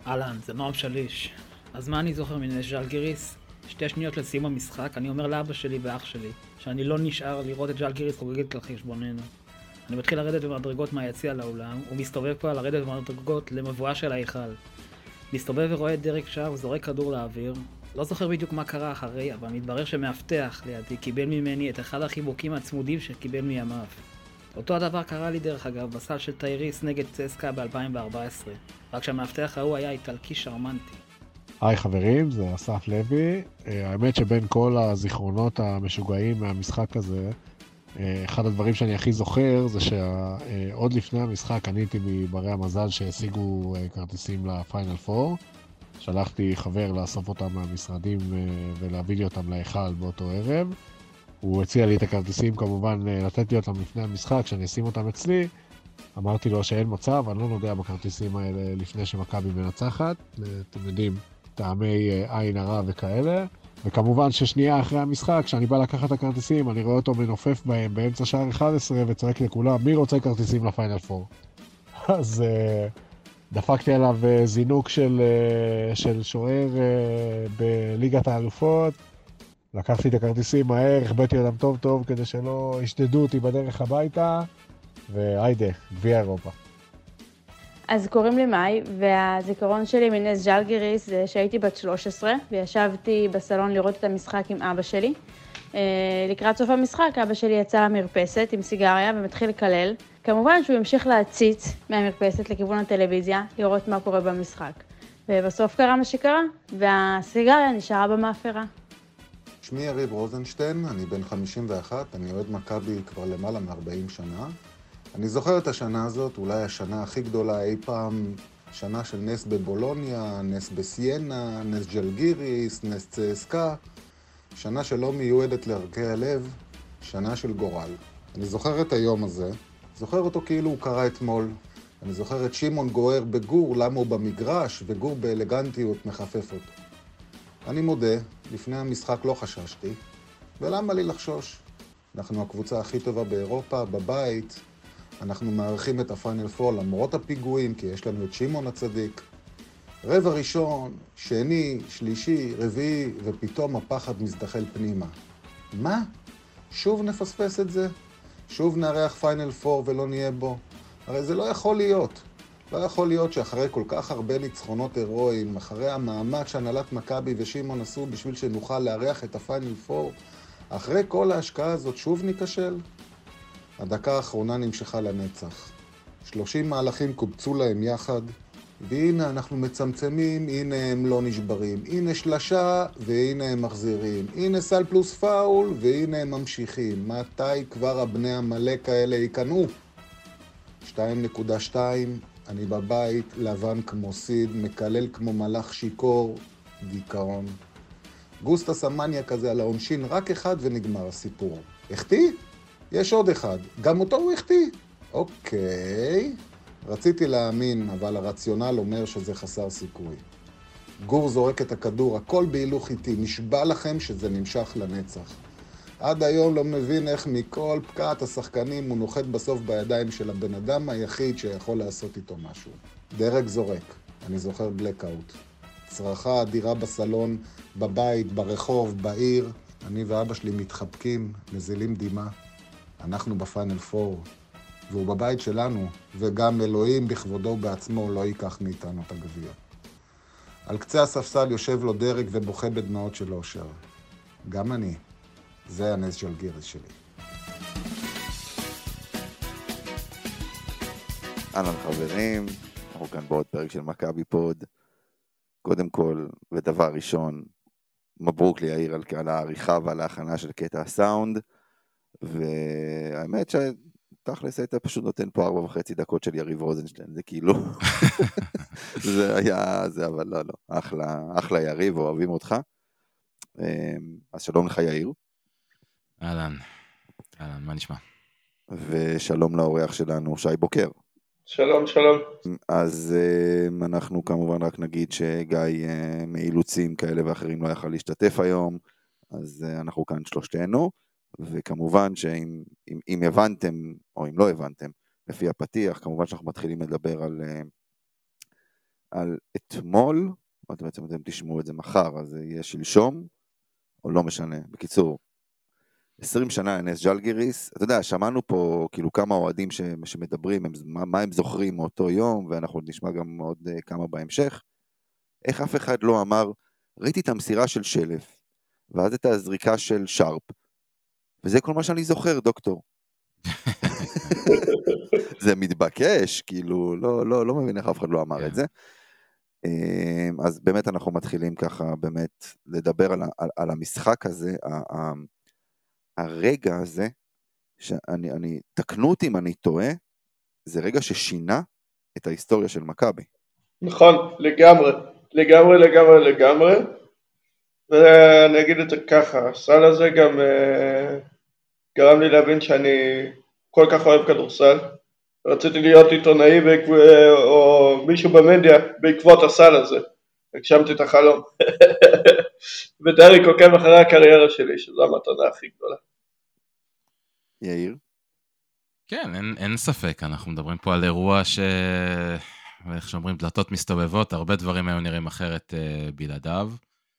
אהלן, זה נועם שליש. אז מה אני זוכר מנס ז'לגיריס? 2 שניות לסיום המשחק, אני אומר לאבא שלי ואח שלי שאני לא נשאר לראות את ז'לגיריס חוגגת על חשבוננו. אני מתחיל לרדת במדרגות מהיציע לאולם, ומסתובב כבר לרדת במדרגות למבואה של ההיכל. מסתובב ורואה את דרק שר וזורק כדור לאוויר. לא זוכר בדיוק מה קרה אחרי, אבל מתברר שמאבטח לידי קיבל ממני את אחד החיבוקים הצמודים שקיבל מימיו. אותו הדבר קרה לי דרך אגב בסל של טייריס נגד צסקה ב-2014, רק שהמאבטח ההוא היה איטלקי שרמנטי. היי חברים, זה אסף לוי. האמת שבין כל הזיכרונות המשוגעים מהמשחק הזה, אחד הדברים שאני הכי זוכר זה שעוד לפני המשחק אני הייתי מברי המזל שהשיגו כרטיסים לפיינל פור. שלחתי חבר לאסוף אותם מהמשרדים ולהביא לי אותם להיכל באותו ערב. הוא הציע לי את הכרטיסים כמובן לתת לי אותם לפני המשחק, שאני אשים אותם אצלי. אמרתי לו שאין מצב, אני לא נוגע בכרטיסים האלה לפני שמכבי מנצחת. אתם יודעים, טעמי עין הרע וכאלה. וכמובן ששנייה אחרי המשחק, כשאני בא לקחת את הכרטיסים, אני רואה אותו מנופף בהם באמצע שער 11 וצועק לכולם, מי רוצה כרטיסים לפיינל פור? אז דפקתי עליו זינוק של שוער בליגת האלופות. לקחתי את הכרטיסים מהר, החבאתי אותם טוב טוב כדי שלא ישדדו אותי בדרך הביתה, והיידה, גביע אירופה. אז קוראים לי מאי, והזיכרון שלי מנס ז'לגיריס זה שהייתי בת 13, וישבתי בסלון לראות את המשחק עם אבא שלי. לקראת סוף המשחק, אבא שלי יצא למרפסת עם סיגריה ומתחיל לקלל. כמובן שהוא המשיך להציץ מהמרפסת לכיוון הטלוויזיה, לראות מה קורה במשחק. ובסוף קרה מה שקרה, והסיגריה נשארה במאפרה. שמי יריב רוזנשטיין, אני בן 51, אני אוהד מכבי כבר למעלה מ-40 שנה. אני זוכר את השנה הזאת, אולי השנה הכי גדולה אי פעם, שנה של נס בבולוניה, נס בסיינה, נס ז'לגיריס, נס צסקה, שנה שלא מיועדת לערכי הלב, שנה של גורל. אני זוכר את היום הזה, זוכר אותו כאילו הוא קרה אתמול. אני זוכר את שמעון גוער בגור, למה הוא במגרש, וגור באלגנטיות מחפף אותו. אני מודה, לפני המשחק לא חששתי, ולמה לי לחשוש? אנחנו הקבוצה הכי טובה באירופה, בבית, אנחנו מערכים את הפיינל פור למרות הפיגועים, כי יש לנו את שמעון הצדיק. רבע ראשון, שני, שלישי, רביעי, ופתאום הפחד מזדחל פנימה. מה? שוב נפספס את זה? שוב נארח פיינל פור ולא נהיה בו? הרי זה לא יכול להיות. לא יכול להיות שאחרי כל כך הרבה ניצחונות הירואיים, אחרי המאמץ שהנהלת מכבי ושמעון עשו בשביל שנוכל לארח את הפיינל פור, אחרי כל ההשקעה הזאת שוב ניכשל? הדקה האחרונה נמשכה לנצח. 30 מהלכים קובצו להם יחד, והנה אנחנו מצמצמים, הנה הם לא נשברים. הנה שלשה, והנה הם מחזירים. הנה סל פלוס פאול, והנה הם ממשיכים. מתי כבר הבני המלאק האלה יקנו? 2.2, אני בבית, לבן כמו סיד, מקלל כמו מלאך שיקור, דיכאון. גוסטס המניה כזה על העונשין, רק אחד ונגמר הסיפור. החטיא? יש עוד אחד. גם אותו הוא החטיא? אוקיי. רציתי להאמין, אבל הרציונל אומר שזה חסר סיכוי. גור זורק את הכדור, הכל בהילוך איטי, נשבע לכם שזה נמשך לנצח. עד היום לא מבין איך מכל פקעת השחקנים הוא נוחת בסוף בידיים של הבן אדם היחיד שיכול לעשות איתו משהו. דרק זורק, אני זוכר בלקאוט. צרחה אדירה בסלון, בבית, ברחוב, בעיר. אני ואבא שלי מתחבקים, נזילים דימה. אנחנו בפיינל פור, והוא בבית שלנו, וגם אלוהים בכבודו בעצמו לא ייקח מאיתנו את הגביע. על קצה הספסל יושב לו דרק ובוכה בדמעות של אושר. גם אני. זה הנס ז'לגיריס שלי. אהלן חברים, אנחנו כאן בעוד פרק של מכבי פוד. קודם כל, ודבר ראשון, מברוק לי יאיר על העריכה ועל ההכנה של קטע הסאונד, והאמת שתכלס היית פשוט נותן פה 4.5 דקות של יריב רוזנשטיין, זה כאילו, זה היה, זה אבל לא, אחלה יריב, אוהבים אותך. אז שלום לך יאיר. אהלן, מה נשמע? ושלום לאורח שלנו, שי בוקר. שלום. אז אנחנו כמובן רק נגיד שגיא מאילוצים כאלה ואחרים לא יכל להשתתף היום, אז אנחנו כאן שלושתנו, וכמובן שאם הבנתם או אם לא הבנתם, לפי הפתיח, כמובן שאנחנו מתחילים לדבר על אתמול, בעצם אתם תשמעו את זה מחר, אז זה יהיה שלשום, או לא משנה. בקיצור, 20 שנה לנס ז'לגיריס, אתה יודע, שמענו פה כאילו כמה אוהדים שמדברים, מה הם זוכרים מאותו יום, ואנחנו נשמע גם עוד כמה בהמשך. איך אף אחד לא אמר, ראיתי את המסירה של שלף, ואז את הזריקה של שרפ, וזה כל מה שאני זוכר, דוקטור. זה מתבקש, כאילו, לא מבין איך אף אחד לא אמר את זה. אז באמת אנחנו מתחילים ככה, באמת, לדבר על המשחק הזה, הרגע הזה, תקנו אותי אם אני טועה, זה רגע ששינה את ההיסטוריה של מכבי. נכון, לגמרי. ואני אגיד את זה ככה, הסל הזה גם גרם לי להבין שאני כל כך אוהב כדורסל. רציתי להיות עיתונאי או מישהו במדיה בעקבות הסל הזה. הגשמתי את החלום. ודריק עוקב אחרי הקריירה שלי, שזו המתנה הכי גדולה. יאיר? כן, אין ספק, אנחנו מדברים פה על אירוע איך שאומרים, דלתות מסתובבות, הרבה דברים היו נראים אחרת בלעדיו,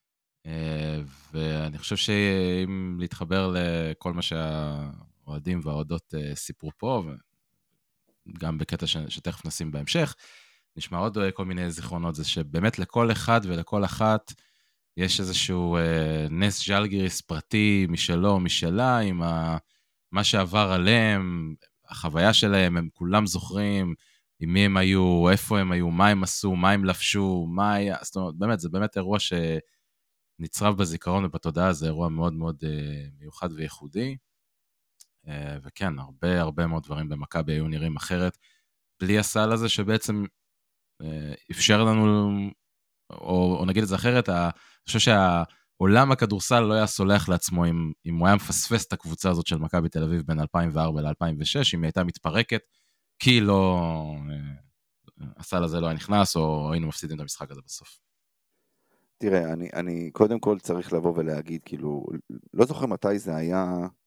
ואני חושב שאם להתחבר לכל מה שהאוהדים והאוהדות סיפרו פה, וגם בקטע שתכף נשים בהמשך, נשמע עוד כל מיני זיכרונות, זה שבאמת לכל אחד ולכל אחת יש איזשהו נס ז'לגיריס פרטי משלו, משלה, עם מה שעבר עליהם, החוויה שלהם, הם כולם זוכרים, עם מי הם היו, איפה הם היו, מה הם עשו, מה הם לבשו, מה היה, זאת אומרת, באמת, זה באמת אירוע שנצרב בזיכרון ובתודעה, זה אירוע מאוד מאוד מיוחד וייחודי, וכן, הרבה מאוד דברים במכבי היו נראים אחרת, בלי הסל הזה שבעצם אפשר לנו, או נגיד את זה אחרת, אני חושב שהעולם הכדורסל לא היה סולח לעצמו אם הוא היה מפספס את הקבוצה הזאת של מכבי תל אביב בין 2004 ל-2006, אם היא הייתה מתפרקת, כי לא, הסל הזה לא היה נכנס, או היינו מפסידים את המשחק הזה בסוף. תראה, אני קודם כל צריך לבוא ולהגיד, כאילו, לא זוכר מתי זה היה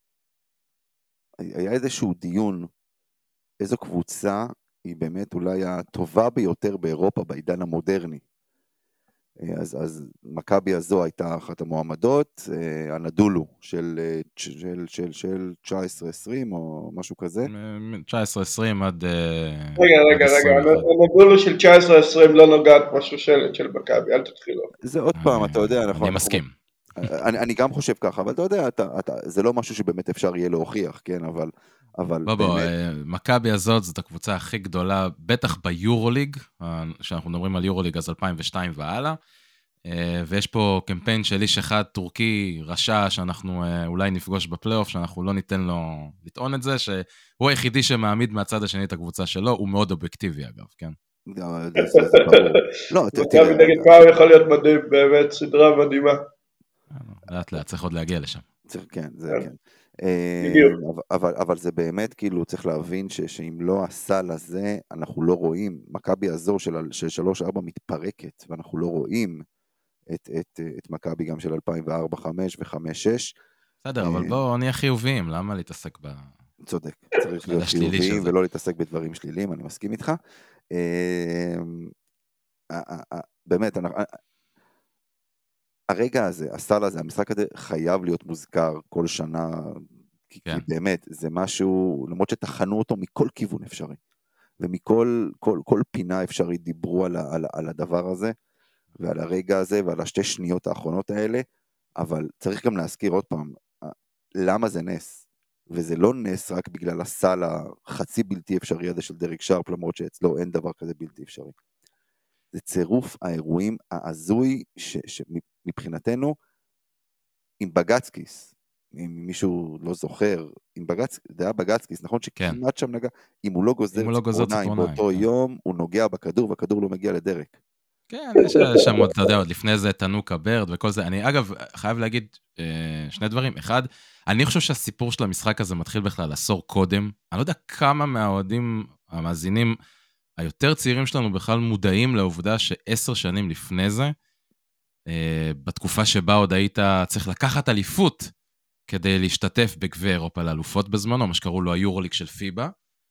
איזשהו דיון, איזו קבוצה היא באמת אולי הטובה ביותר באירופה בעידן המודרני. אז מכבי הזו הייתה אחת המועמדות, הנדולו של 19-20 או משהו כזה. 19-20 עד... רגע, הנדולו של 19-20 לא נוגעת בשושלת של מכבי, אל תתחילו. זה עוד פעם, אתה יודע, אני מסכים. אני גם חושב ככה, אבל אתה יודע, זה לא משהו שבאמת אפשר יהיה להוכיח, כן, אבל בוא, מכבי הזאת זאת הקבוצה הכי גדולה, בטח ביורוליג, שאנחנו מדברים על יורוליג אז 2002 והלאה, ויש פה קמפיין של איש אחד טורקי רשע, שאנחנו אולי נפגוש בפלייאוף, שאנחנו לא ניתן לו לטעון את זה, שהוא היחידי שמעמיד מהצד השני את הקבוצה שלו, הוא מאוד אובייקטיבי אגב, כן? זה ברור. מכבי נגד פעם יכול להיות מדהים, באמת סדרה מדהימה. לאט, צריך עוד להגיע לשם. כן, זה כן. אבל זה באמת כאילו צריך להבין שאם לא הסל הזה אנחנו לא רואים, מכבי הזו של 3-4 מתפרקת ואנחנו לא רואים את מכבי גם של 2004, 5 ו-5-6. בסדר, אבל בואו נהיה חיוביים, למה להתעסק צודק, צריך להיות חיוביים ולא להתעסק בדברים שליליים, אני מסכים איתך. באמת, הרגע הזה, הסל הזה, המשחק הזה חייב להיות מוזכר כל שנה, כי באמת זה משהו, למרות שתחנו אותו מכל כיוון אפשרי, ומכל כל פינה אפשרי דיברו על הדבר הזה, ועל הרגע הזה, ועל השתי שניות האחרונות האלה, אבל צריך גם להזכיר עוד פעם, למה זה נס, וזה לא נס רק בגלל הסל החצי בלתי אפשרי הזה של דריק שרפ, למרות שאצלו אין דבר כזה בלתי אפשרי. זה צירוף האירועים העזוי שמבחינתנו, עם בגצקיס, אם מישהו לא זוכר, זה היה בגצקיס, נכון שכמעט שם נגע, אם הוא לא גוזר ציפורניים באותו יום, הוא נוגע בכדור, והכדור לא מגיע לדרק. כן, יש שם עוד, אתה יודע, עוד לפני זה תנוקה ברד וכל זה. אני אגב חייב להגיד שני דברים. אחד, אני חושב שהסיפור של המשחק הזה מתחיל בכלל עשור קודם. אני לא יודע כמה מהאוהדים המאזינים היותר צעירים שלנו בכלל מודעים לעובדה ש10 שנים לפני זה, בתקופה שבה עוד היית צריך לקחת אליפות כדי להשתתף בגביע אירופה לאלופות בזמנו, מה שקראו לו היורוליג של פיבה,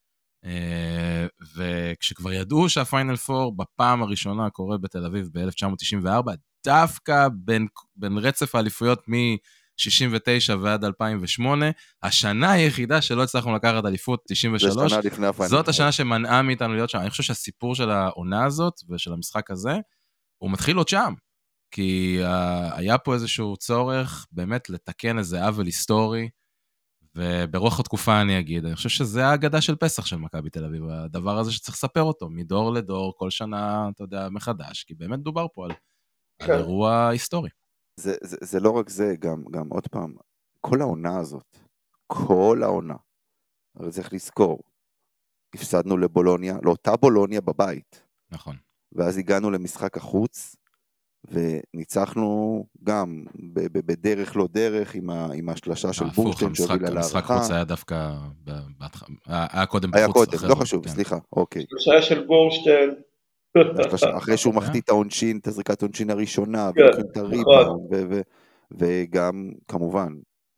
וכשכבר ידעו שהפיינל 4 בפעם הראשונה קורה בתל אביב ב-1994, דווקא בין רצף האליפויות מ-69 ועד 2008, השנה היחידה שלא הצלחנו לקחת אליפות 93, זאת השנה שמנעה מאיתנו להיות שם. אני חושב שהסיפור של העונה הזאת ושל המשחק הזה, הוא מתחיל עוד שם, כי היה פה איזשהו צורך באמת לתקן איזה עוול היסטורי, וברוח התקופה אני אגיד, אני חושב שזה האגדה של פסח של מכבי תל אביב, הדבר הזה שצריך לספר אותו, מדור לדור, כל שנה, אתה יודע, מחדש, כי באמת דובר פה על אירוע היסטורי. זה לא רק זה, גם עוד פעם, כל העונה הזאת, כל העונה, הרי צריך לזכור, הפסדנו לבולוניה, לאותה בולוניה בבית. נכון. ואז הגענו למשחק החוץ, וניצחנו גם בדרך לא דרך עם השלשה של בורשטיין שהובילה להערכה. המשחק חוץ היה דווקא, היה קודם בחוץ. היה קודם, לא כן. חשוב, סליחה, אוקיי. השלשה של בורשטיין. אחרי שהוא מחטיא את העונשין, את הזריקת העונשין הראשונה, ולוקחים את הריבאונד, וגם כמובן,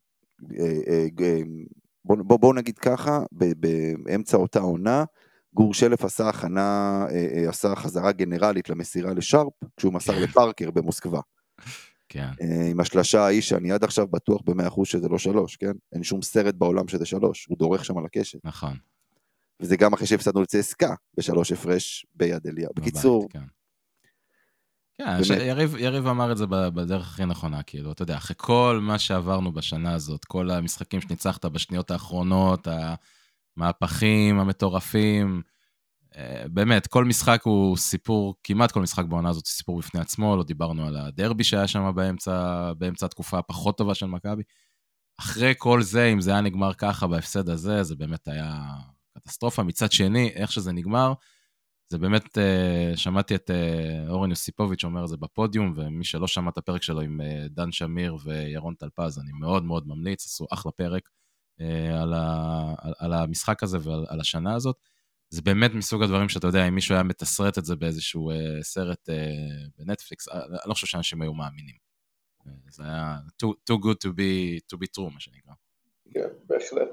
בואו נגיד ככה, באמצע אותה עונה, גור שלף עשה חזרה גנרלית למסירה לשרפ, כשהוא מסר לפארקר במוסקבה. כן. עם השלשה האיש, שאני עד עכשיו בטוח ב100% שזה לא 3, כן? אין שום סרט בעולם שזה 3, הוא דורך שם על הקשת. נכון. וזה גם אחרי שהפסדנו לצסקה, ב3 הפרש ביד אליה. בקיצור. כן, יריב אמר את זה בדרך הכי נכונה, כאילו, אתה יודע, אחרי כל מה שעברנו בשנה הזאת, כל המשחקים שניצחת בשניות האחרונות, המהפכים, המטורפים, באמת, כל משחק הוא סיפור, כמעט כל משחק בעונה הזאת סיפור בפני עצמו, לא דיברנו על הדרבי שהיה שם באמצע התקופה הפחות טובה של מכבי. אחרי כל זה, אם זה היה נגמר ככה בהפסד הזה, זה באמת היה קטסטרופה. מצד שני, איך שזה נגמר, זה באמת, שמעתי את אורן יוסיפוביץ' אומר את זה בפודיום, ומי שלא שמע את הפרק שלו עם דן שמיר וירון טלפז, אני מאוד מאוד ממליץ, עשו אחלה פרק על המשחק הזה ועל השנה הזאת. זה באמת מסוג הדברים שאתה יודע, אם מישהו היה מתסרט את זה באיזשהו סרט בנטפליקס, אני לא חושב שאנשים היו מאמינים. זה היה too good to be true, מה שנקרא. כן, בהחלט.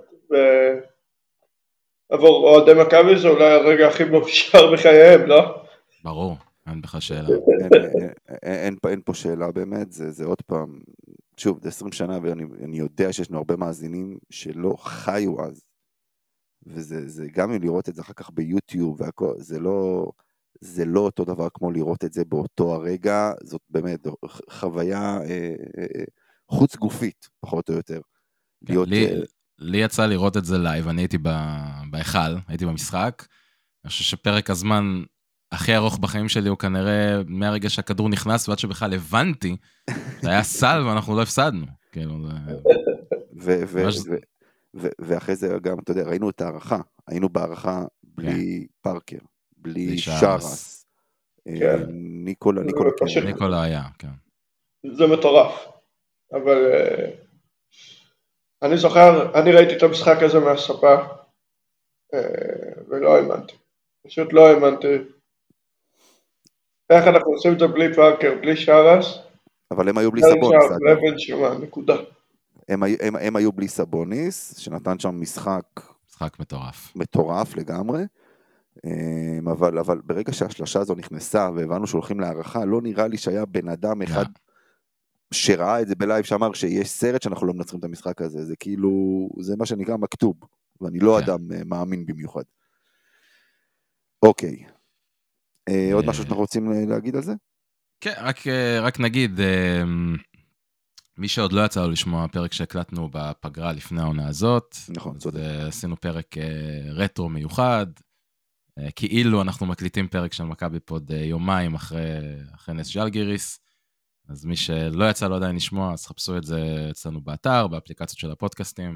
עבור אוהדי מכבי זה אולי הרגע הכי מאושר בחייהם, לא? ברור, אין בכלל שאלה. אין פה שאלה באמת, זה עוד פעם, שוב, זה 20 שנה, ואני יודע שיש לנו הרבה מאזינים שלא חיו אז, וזה גם לראות את זה אחר כך ביוטיוב, והכל, זה לא אותו דבר כמו לראות את זה באותו הרגע, זאת באמת חוויה חוץ גופית, פחות או יותר. לי יצא לראות את זה לייב, אני הייתי בהיכל, הייתי במשחק, אני חושב שפרק הזמן הכי ארוך בחיים שלי הוא כנראה מהרגע שהכדור נכנס, ועד שבכלל הבנתי, זה היה סל ואנחנו לא הפסדנו. ואחרי זה גם, אתה יודע, ראינו את הערכה, היינו בערכה בלי פארקר, בלי שרס, ניקולה היה, כן. זה מטורף, אבל אני זוכר, אני ראיתי את המשחק הזה מהספה, ולא האמנתי, פשוט לא האמנתי. איך אנחנו עושים את זה בלי פארקר, בלי שרס? אבל הם היו בלי סבוניס. נקודה. הם היו בלי סבוניס, שנתן שם משחק מטורף לגמרי, אבל ברגע שהשלשה הזו נכנסה, והבנו שהולכים להערכה, לא נראה לי שהיה בן אדם אחד שראה את זה בלייב, שאמר שיש סרט שאנחנו לא מנצחים את המשחק הזה, זה כאילו, זה מה שנקרא מכתוב, ואני לא אדם מאמין במיוחד. אוקיי. עוד משהו שאנחנו רוצים להגיד על זה? כן, רק נגיד, מי שעוד לא יצא לו לשמוע פרק שהקלטנו בפגרה לפני העונה הזאת, נכון, אז עשינו פרק רטרו מיוחד, כאילו אנחנו מקליטים פרק של מכבי פוד יומיים אחרי נס ז'לגיריס, אז מי שלא יצא לו עדיין לשמוע, אז חפשו את זה אצלנו באתר, באפליקציות של הפודקאסטים,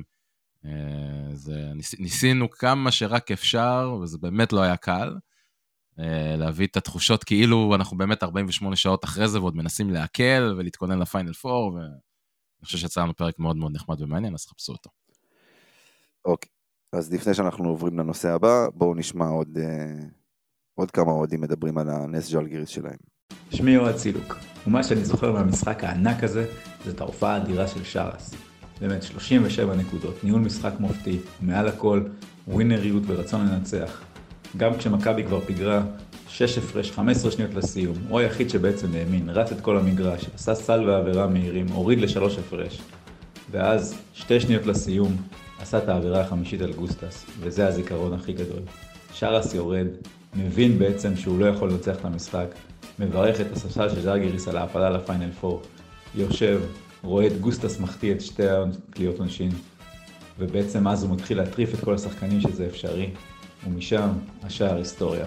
ניסינו כמה שרק אפשר, וזה באמת לא היה קל, להביא את התחושות כאילו אנחנו באמת 48 שעות אחרי זה, ועוד מנסים להקל ולהתכונן לפיינל 4, ואני חושב שיצא לנו פרק מאוד מאוד נחמד ומעניין, אז חפשו אותו. אוקיי, אז לפני שאנחנו עוברים לנושא הבא, בואו נשמע עוד כמה אוהדים מדברים על הנס ז'לגיריס שלהם. שמי אוהד סילוק, ומה שאני זוכר מהמשחק הענק הזה, זה את ההופעה האדירה של שרס. באמת 37 נקודות, ניהול משחק מופתי, מעל הכל, ווינריות ורצון לנצח. גם כשמכבי כבר פיגרה 6 הפרש, 15 שניות לסיום, הוא היחיד שבעצם האמין, רץ את כל המגרש, עשה סל ועבירה מהירים, הוריד ל3 הפרש. ואז 2 שניות לסיום, עשה את העבירה החמישית על גוסטס, וזה הזיכרון הכי גדול. שרס יורד, מבין בעצם שהוא לא יכול לנצח את המשחק, מברך את הספסל של ז'לגיריס על ההפלה לפיינל 4, יושב, רואה את גוסטס מחטיא את 2 קליעות עונשין, ובעצם אז הוא מתחיל להטריף את כל השחקנים שזה אפשרי, ומשם השער היסטוריה.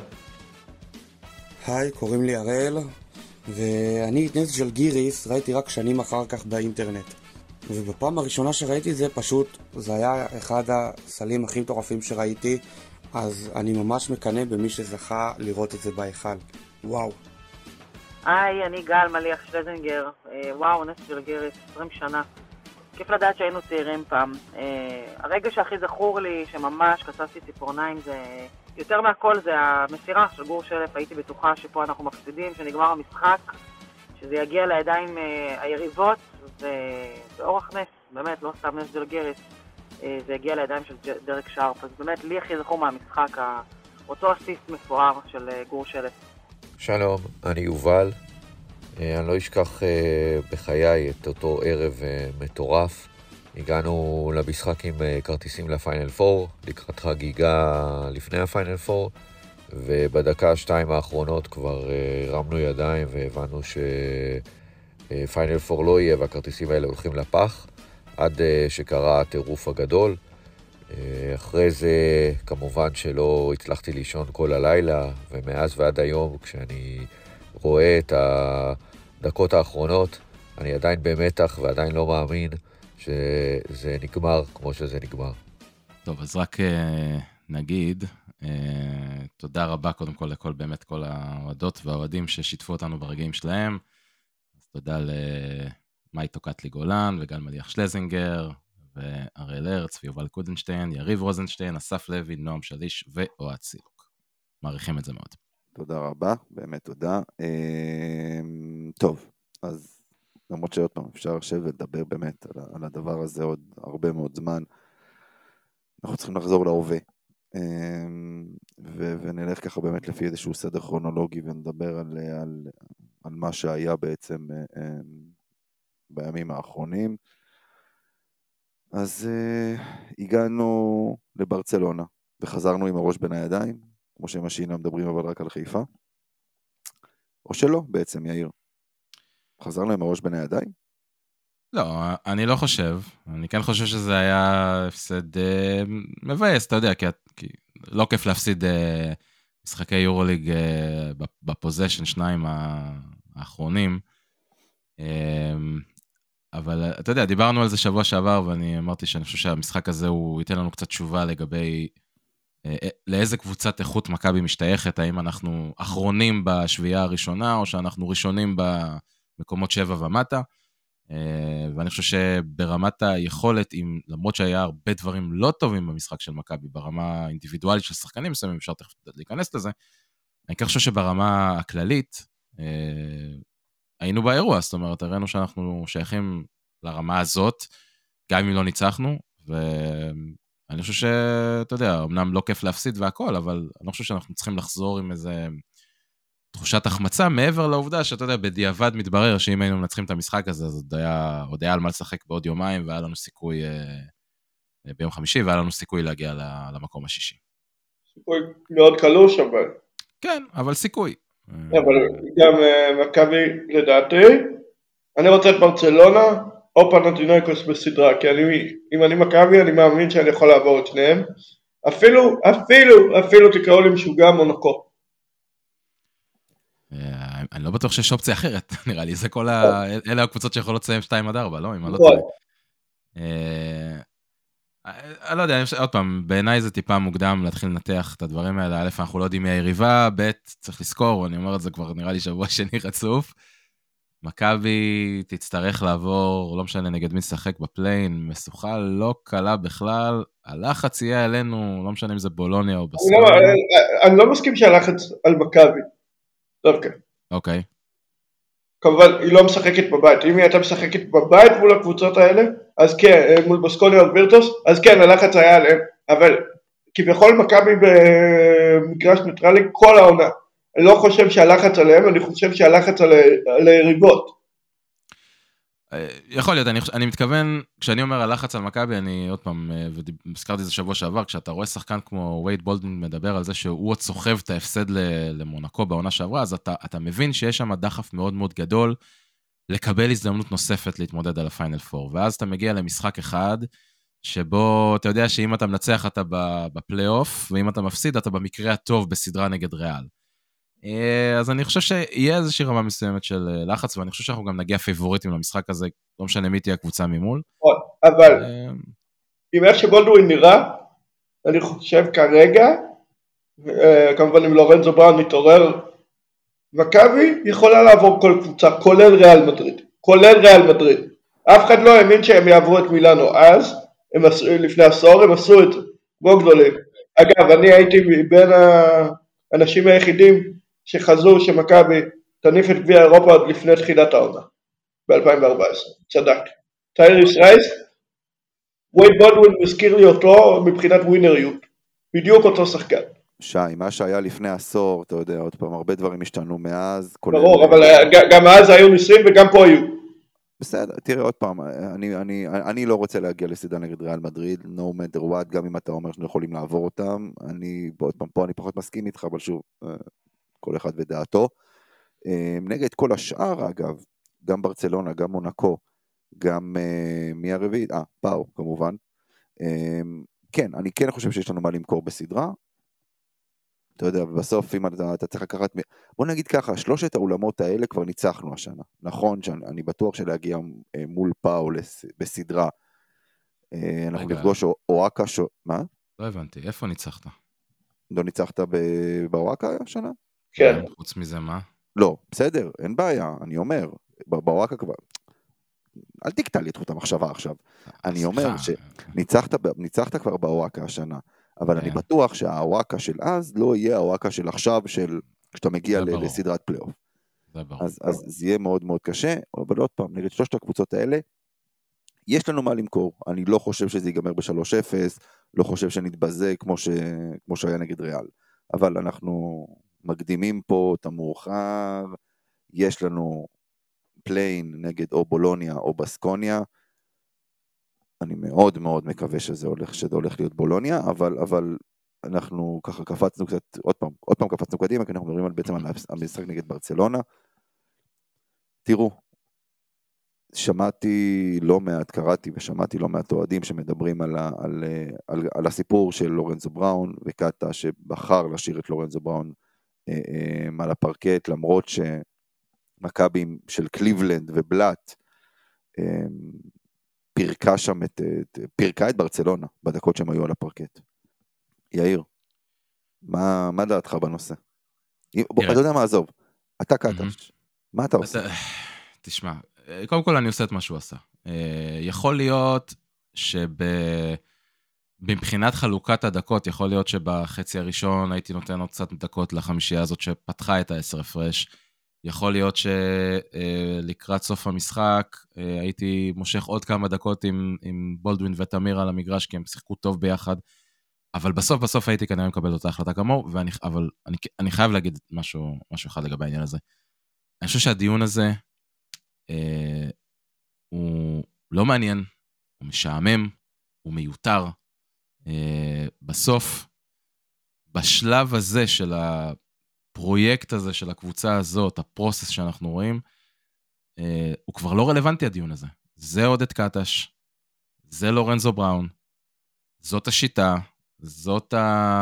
היי, קוראים לי הראל, ואני את נס ז'לגיריס ראיתי רק שנים אחר כך באינטרנט. ובפעם הראשונה שראיתי זה פשוט, זה היה אחד הסלים הכי מטורפים שראיתי, אז אני ממש מקנא במי שזכה לראות את זה בהיכל. וואו. היי, אני גל מליח שלזינגר. וואו, נס ז'לגיריס, 20 שנה. כיף לדעת שהיינו צעירים פעם. הרגע שהכי זכור לי, שממש קצצתי ציפורניים, זה יותר מהכל זה המסירה של גור שלף. הייתי בטוחה שפה אנחנו מפסידים, שנגמר המשחק, שזה יגיע לידיים היריבות, ובאורח נס, באמת, לא סתם נס ז'לגיריס, זה יגיע לידיים של דרק שרפ. אז באמת, לי הכי זכור מהמשחק, אותו אסיסט מפואר של גור שלף. שלום, אני יובל. אני לא אשכח בחיי את אותו ערב מטורף. הגענו למשחק עם כרטיסים לפיינל 4, לקראת חגיגה לפני הפיינל 4, ובדקה 2 האחרונות כבר הרמנו ידיים והבנו שפיינל 4 לא יהיה והכרטיסים האלה הולכים לפח, עד שקרה הטירוף הגדול. אחרי זה כמובן שלא הצלחתי לישון כל הלילה, ומאז ועד היום כשאני רואה את הדקות האחרונות, אני עדיין במתח ועדיין לא מאמין שזה נגמר כמו שזה נגמר. טוב, אז רק נגיד, תודה רבה קודם כל לכל באמת כל האוהדות והאוהדים ששיתפו אותנו ברגעים שלהם. אז תודה למאי טוקטלי גולן וגל מליח שלזינגר, והראל הרץ ויובל קודנשטיין, יריב רוזנשטיין, אסף לוי, נועם שליש ואוהד סילוק. מעריכים את זה מאוד. תודה רבה, באמת תודה. טוב, אז למרות שעוד פעם אפשר לשבת ולדבר באמת על הדבר הזה עוד הרבה מאוד זמן, אנחנו צריכים לחזור להווה, ונלך ככה באמת לפי איזשהו סדר כרונולוגי, ונדבר על מה שהיה בעצם בימים האחרונים. אז הגענו לברצלונה, וחזרנו עם הראש בין הידיים, כמו שמשינה מדברים אבל רק על חיפה, או שלא בעצם, יאיר. חזרנו עם הראש בין הידיים? לא, אני לא חושב. אני כן חושב שזה היה הפסד מבאס, אתה יודע, כי לא כיף להפסיד משחקי יורוליג בפוזיישן 2 האחרונים. אבל אתה יודע, דיברנו על זה שבוע שעבר, ואני אמרתי שאני חושב שהמשחק הזה הוא ייתן לנו קצת תשובה לגבי לאיזה קבוצת איכות מכבי משתייכת, האם אנחנו אחרונים בשביעה הראשונה, או שאנחנו ראשונים במקומות 7 ומטה, ואני חושב שברמת היכולת, למרות שהיה הרבה דברים לא טובים במשחק של מכבי, ברמה האינדיבידואלית של שחקנים מסוימים, אפשר תכף להיכנס לזה, אני כך חושב שברמה הכללית, היינו באירוע, זאת אומרת, הראינו שאנחנו שייכים לרמה הזאת, גם אם לא ניצחנו, ואני חושב שאתה יודע, אמנם לא כיף להפסיד והכל, אבל אני חושב שאנחנו צריכים לחזור עם איזה תחושת החמצה, מעבר לעובדה שאתה יודע, בדיעבד מתברר שאם היינו מנצחים את המשחק הזה, אז עוד היה על מה לשחק בעוד יומיים, והיה לנו סיכוי ביום חמישי, והיה לנו סיכוי להגיע למקום השישי. סיכוי מאוד קלוש, אבל... כן, אבל סיכוי. אבל גם מכבי, לדעתי, אני רוצה את ברצלונה, או פנתינאיקוס בסדרה, כי אם אני מכבי, אני מאמין שאני יכול לעבור את שניהם. אפילו תקראו לי משוגע מונקו. אני לא בטוח שיש אופציה אחרת, נראה לי, זה כל אלה הקבוצות שיכולות לסיים 2-4, לא? אם אני לא טועה. אני לא יודע, עוד פעם, בעיניי זה טיפה מוקדם להתחיל לנתח את הדברים האלה, א', אנחנו לא יודעים מי היריבה, ב', צריך לזכור, אני אומר את זה כבר נראה לי שבוע שני רצוף, מכבי תצטרך לעבור, לא משנה נגד מי שחק בפליין, משוכה לא קלה בכלל, הלחץ יהיה עלינו, לא משנה אם זה בולוניה או בסקוניה. אני לא מסכים שהלחץ על מכבי, דווקא. אוקיי. כמובן, היא לא משחקת בבית, אם היא הייתה משחקת בבית מול הקבוצות האלה, אז כן, מול בסקוניה או וירטוס, אז כן, הלחץ היה עליהם, אבל כביכול מכבי במגרש ניטרלי כל העונה. אני לא חושב שהלחץ עליהם, אני חושב שהלחץ על היריבות. יכול להיות, אני מתכוון, כשאני אומר הלחץ על מכבי, אני עוד פעם, והזכרתי את זה שבוע שעבר, כשאתה רואה שחקן כמו וייד בולדווין מדבר על זה שהוא עוד סוחב את ההפסד למונקו בעונה שעברה, אז אתה מבין שיש שם דחף מאוד מאוד גדול, לקבל הזדמנות נוספת להתמודד על הפיינל פור, ואז אתה מגיע למשחק אחד, שבו אתה יודע שאם אתה מנצח אתה בפלי אוף, ואם אתה מפסיד אתה במקרה הטוב בסדרה נגד ריאל. אז אני חושב שיהיה איזושהי רמה מסוימת של לחץ, ואני חושב שאנחנו גם נגיע פייבוריטים למשחק הזה, לא משנה מי תהיה הקבוצה ממול. אבל עם איך שבולדווין נראה, אני חושב כרגע, כמובן אם לורנזו בראון מתעורר, מכבי יכולה לעבור כל קבוצה, כולל ריאל מדריד. אף אחד לא האמין שהם יעברו את מילאנו אז, לפני עשור הם עשו את זה, בו גדולים. אגב, אני הייתי בין האנשים היחידים שחזו שמכבי תניף את גביע אירופה עוד לפני תחילת העונה, ב-2014, צדקתי. טייריס רייס, וייד בולדווין מזכיר לי אותו מבחינת ווינריות, בדיוק אותו שחקן. שי, מה שהיה לפני עשור, אתה יודע, עוד פעם, הרבה דברים השתנו מאז. ברור, אבל גם אז היו ניסים וגם פה היו. בסדר, תראה עוד פעם, אני לא רוצה להגיע לסדרה נגד ריאל מדריד, no matter what, גם אם אתה אומר שאנחנו יכולים לעבור אותם, עוד פעם, פה אני פחות מסכים איתך, אבל שוב, כל אחד ודעתו. נגד כל השאר, אגב, גם ברצלונה, גם מונקו, גם מי הרביעית, פאו, כמובן. כן, אני כן חושב שיש לנו מה למכור בסדרה, אתה יודע, בסוף אם אתה צריך לקחת, בוא נגיד ככה, שלושת האולמות האלה כבר ניצחנו השנה, נכון שאני בטוח שלהגיע מול פאו בסדרה, אנחנו נפגוש אוהקה, מה? לא הבנתי, איפה ניצחת? לא ניצחת באוהקה השנה? כן. חוץ מזה מה? לא, בסדר, אין בעיה, אני אומר, באוהקה כבר, אל תקטע לי את המחשבה עכשיו, אני אומר שניצחת כבר באוהקה השנה, אבל אני בטוח שהאוואקה של אז לא יהיה האוואקה של עכשיו, כשאתה מגיע לסדרת פלייאוף. אז זה יהיה מאוד מאוד קשה, אבל עוד פעם, נגד שלושת הקבוצות האלה, יש לנו מה למכור. אני לא חושב שזה ייגמר ב-3-0, לא חושב שנתבזה כמו שהיה נגד ריאל. אבל אנחנו מקדימים פה את המאוחר, יש לנו פליין נגד או בולוניה או בסקוניה, אני מאוד מאוד מקווה שזה הולך להיות בולוניה, אבל אנחנו ככה קפצנו קצת, עוד פעם קפצנו קדימה, כי אנחנו מדברים בעצם על המשחק נגד ברצלונה. תראו, שמעתי לא מעט, קראתי ושמעתי לא מעט אוהדים שמדברים על הסיפור של לורנזו בראון, וקטה שבחר לשיר את לורנזו בראון על הפרקט, למרות שמכבים של קליבלנד ובלט, פירקה את ברצלונה בדקות שהם היו על הפרקט. יאיר, מה דעתך בנושא? אתה יודע מה, עזוב, אתה קטש, מה אתה עושה? תשמע, קודם כל אני עושה את מה שהוא עשה. יכול להיות מבחינת חלוקת הדקות, יכול להיות שבחצי הראשון הייתי נותן עוד קצת דקות לחמישייה הזאת שפתחה את ה10 הפרש, יכול להיות שלקראת סוף המשחק הייתי מושך עוד כמה דקות עם בולדווין ותמיר על המגרש, כי הם שיחקו טוב ביחד, אבל בסוף הייתי כנראה מקבל אותה החלטה כמוהו, אבל אני חייב להגיד משהו אחד לגבי העניין הזה. אני חושב שהדיון הזה הוא לא מעניין, הוא משעמם, הוא מיותר. בסוף, בשלב הזה של הפרויקט הזה, של הקבוצה הזאת, הפרוסס שאנחנו רואים, הוא כבר לא רלוונטי הדיון הזה. זה עודד קטש, זה לורנזו בראון, זאת השיטה, זאת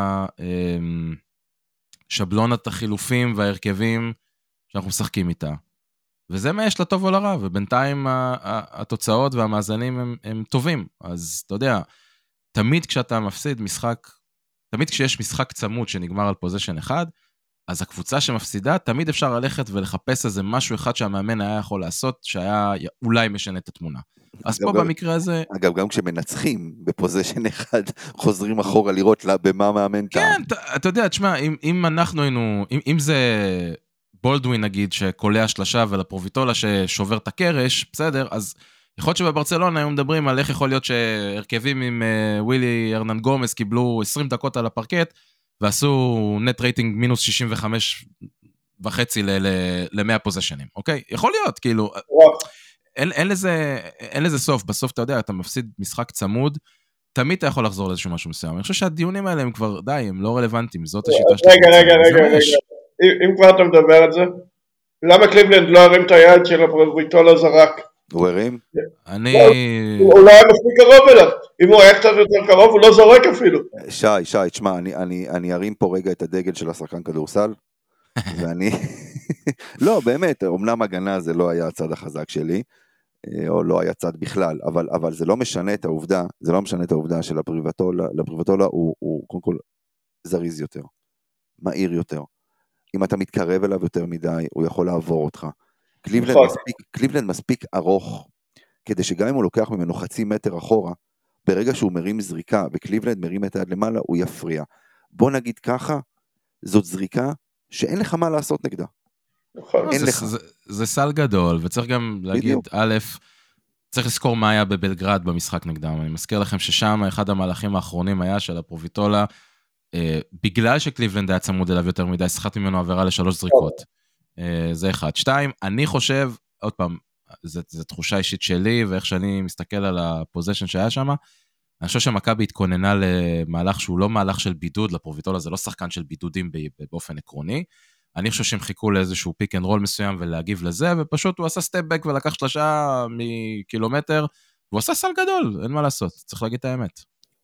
שבלונת החילופים וההרכבים שאנחנו משחקים איתה. וזה מה יש לטוב או לרע, ובינתיים התוצאות והמאזנים הם טובים. אז אתה יודע, תמיד כשאתה מפסיד משחק, תמיד כשיש משחק צמוד שנגמר על פוזישן אחד, אז הקבוצה שמפסידה, תמיד אפשר ללכת ולחפש איזה משהו אחד שהמאמן היה יכול לעשות, שהיה אולי משנה את התמונה. אז פה במקרה הזה... אגב, גם כשמנצחים בפוזישן אחד, חוזרים אחורה לראות במה מאמן טעם. כן, אתה יודע, תשמע, אם אנחנו היינו, אם זה בולדווין נגיד, שקולע שלשה ולפרוביטולה ששובר את הקרש, בסדר, אז יכול להיות שבברצלונה היו מדברים על איך יכול להיות שהרכבים עם ווילי ארנן גומס קיבלו 20 דקות על הפרקט, ועשו נט רייטינג מינוס 65.5 ל-100 פוזיישנים, אוקיי? יכול להיות, כאילו, אין לזה סוף, בסוף אתה יודע, אתה מפסיד משחק צמוד, תמיד אתה יכול לחזור לאיזשהו משהו מסוים. אני חושב שהדיונים האלה הם כבר, די, הם לא רלוונטיים, זאת השיטה שאתה רגע, אם כבר אתה מדבר על זה, למה קליבלנד לא הרים את היד של הפרוביטולה זרק? הוא הרים? הוא לא היה מספיק קרוב אליו, אם הוא היה קצת יותר קרוב הוא לא זורק אפילו. שי, תשמע, אני ארים פה רגע את הדגל של השחקן כדורסל, ואני, לא באמת, אמנם הגנה זה לא היה הצד החזק שלי, או לא היה צד בכלל, אבל זה לא משנה את העובדה, של לפריבטולה הוא קודם כל זריז יותר, מהיר יותר, אם אתה מתקרב אליו יותר מדי, הוא יכול לעבור אותך, קליבלנד מספיק ארוך, כדי שגם אם הוא לוקח ממנו חצי מטר אחורה, ברגע שהוא מרים זריקה, וקליבלנד מרים את היד למעלה, הוא יפריע. בוא נגיד ככה, זאת זריקה שאין לך מה לעשות נגדה. זה סל גדול, וצריך גם להגיד, א', צריך לזכור מה היה בבלגרד במשחק נגדם. אני מזכיר לכם ששם אחד המהלכים האחרונים היה של הפרוביטולה, בגלל שקליבלנד היה צמוד אליו יותר מדי, שחקתי ממנו עבירה ל3 זריקות. זה אחד. 2, אני חושב, עוד פעם, זו תחושה אישית שלי, ואיך שאני מסתכל על הפוזיישן שהיה שם, אני חושב שמכבי התכוננה למהלך שהוא לא מהלך של בידוד, לפרוביטולה זה לא שחקן של בידודים באופן עקרוני, אני חושב שהם חיכו לאיזשהו פיק אנד רול מסוים ולהגיב לזה, ופשוט הוא עשה סטפ-בק ולקח 3 מקילומטר, והוא עשה סל גדול, אין מה לעשות, צריך להגיד את האמת.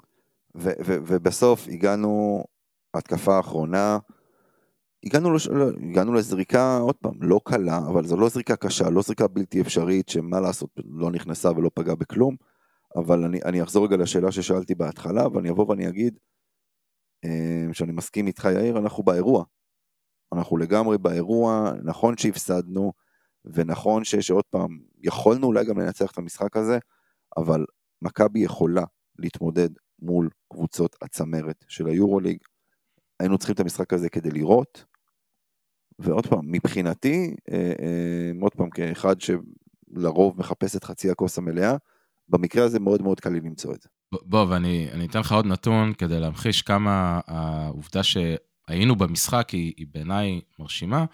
ובסוף הגענו, התקפה האחרונה, הגענו לזריקה, עוד פעם, לא קלה, אבל זו לא זריקה קשה, לא זריקה בלתי אפשרית, שמה לעשות, לא נכנסה ולא פגע בכלום, אבל אני אחזור רגע לשאלה ששאלתי בהתחלה, ואני אבוא ואני אגיד, שאני מסכים איתך יאיר, אנחנו באירוע, אנחנו לגמרי באירוע, נכון שהפסדנו, ונכון שעוד פעם, יכולנו אולי גם לנצח את המשחק הזה, אבל מכבי יכולה להתמודד מול קבוצות הצמרת של היורוליג, היינו צריכים את המשחק הזה כדי לראות, ועוד פעם, מבחינתי, עוד פעם, כאחד שלרוב מחפש את חצי הכוס המלאה, במקרה הזה מאוד מאוד קל לי למצוא את זה. בוא, ואני אתן לך עוד נתון, כדי להמחיש כמה העובדה שהיינו במשחק היא בעיניי מרשימה,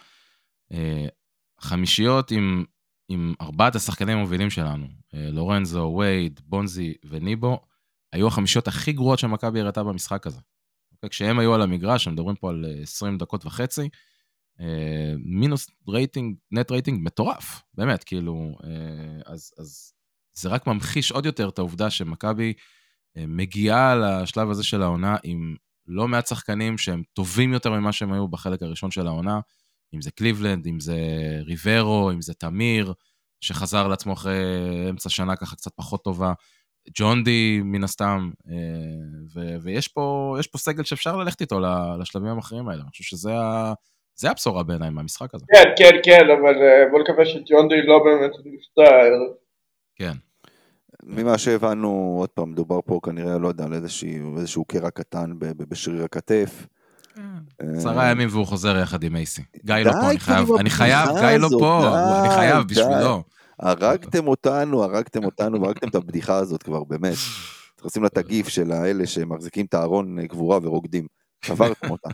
חמישיות עם 4 השחקנים המובילים שלנו, לורנזו, וייד, בונזי וניבו, היו החמישיות הכי גרועות שמכבי הראתה במשחק הזה. כשהם היו על המגרש, הם מדברים פה על 20 דקות וחצי, מינוס רייטינג, נט רייטינג מטורף, באמת, כאילו, אז זה רק ממחיש עוד יותר את העובדה שמכבי מגיעה לשלב הזה של העונה עם לא מעט שחקנים שהם טובים יותר ממה שהם היו בחלק הראשון של העונה, אם זה קליבלנד, אם זה ריברו, אם זה תמיר, שחזר לעצמו אחרי אמצע שנה ככה קצת פחות טובה, ג'ון די מן הסתם, ויש פה סגל שאפשר ללכת איתו לשלבים המחרים האלה, אני חושב שזה הבשורה בעיניי מהמשחק הזה. כן, אבל בוא נקווה שג'ון די לא באמת נפתע. כן. ממה שהבנו, עוד פעם, מדובר פה כנראה, לא יודע, על איזשהו קרע קטן בשריר הכתף. 10 ימים והוא חוזר יחד עם מייסי. גיא לא פה, אני חייב, גיא לא פה, אני חייב בשבילו. הרגתם אותנו, והרגתם את הבדיחה הזאת כבר, באמת. צריך לשים לה תגיף של האלה שמחזיקים את הארון גבורה ורוקדים. שברתם אותה.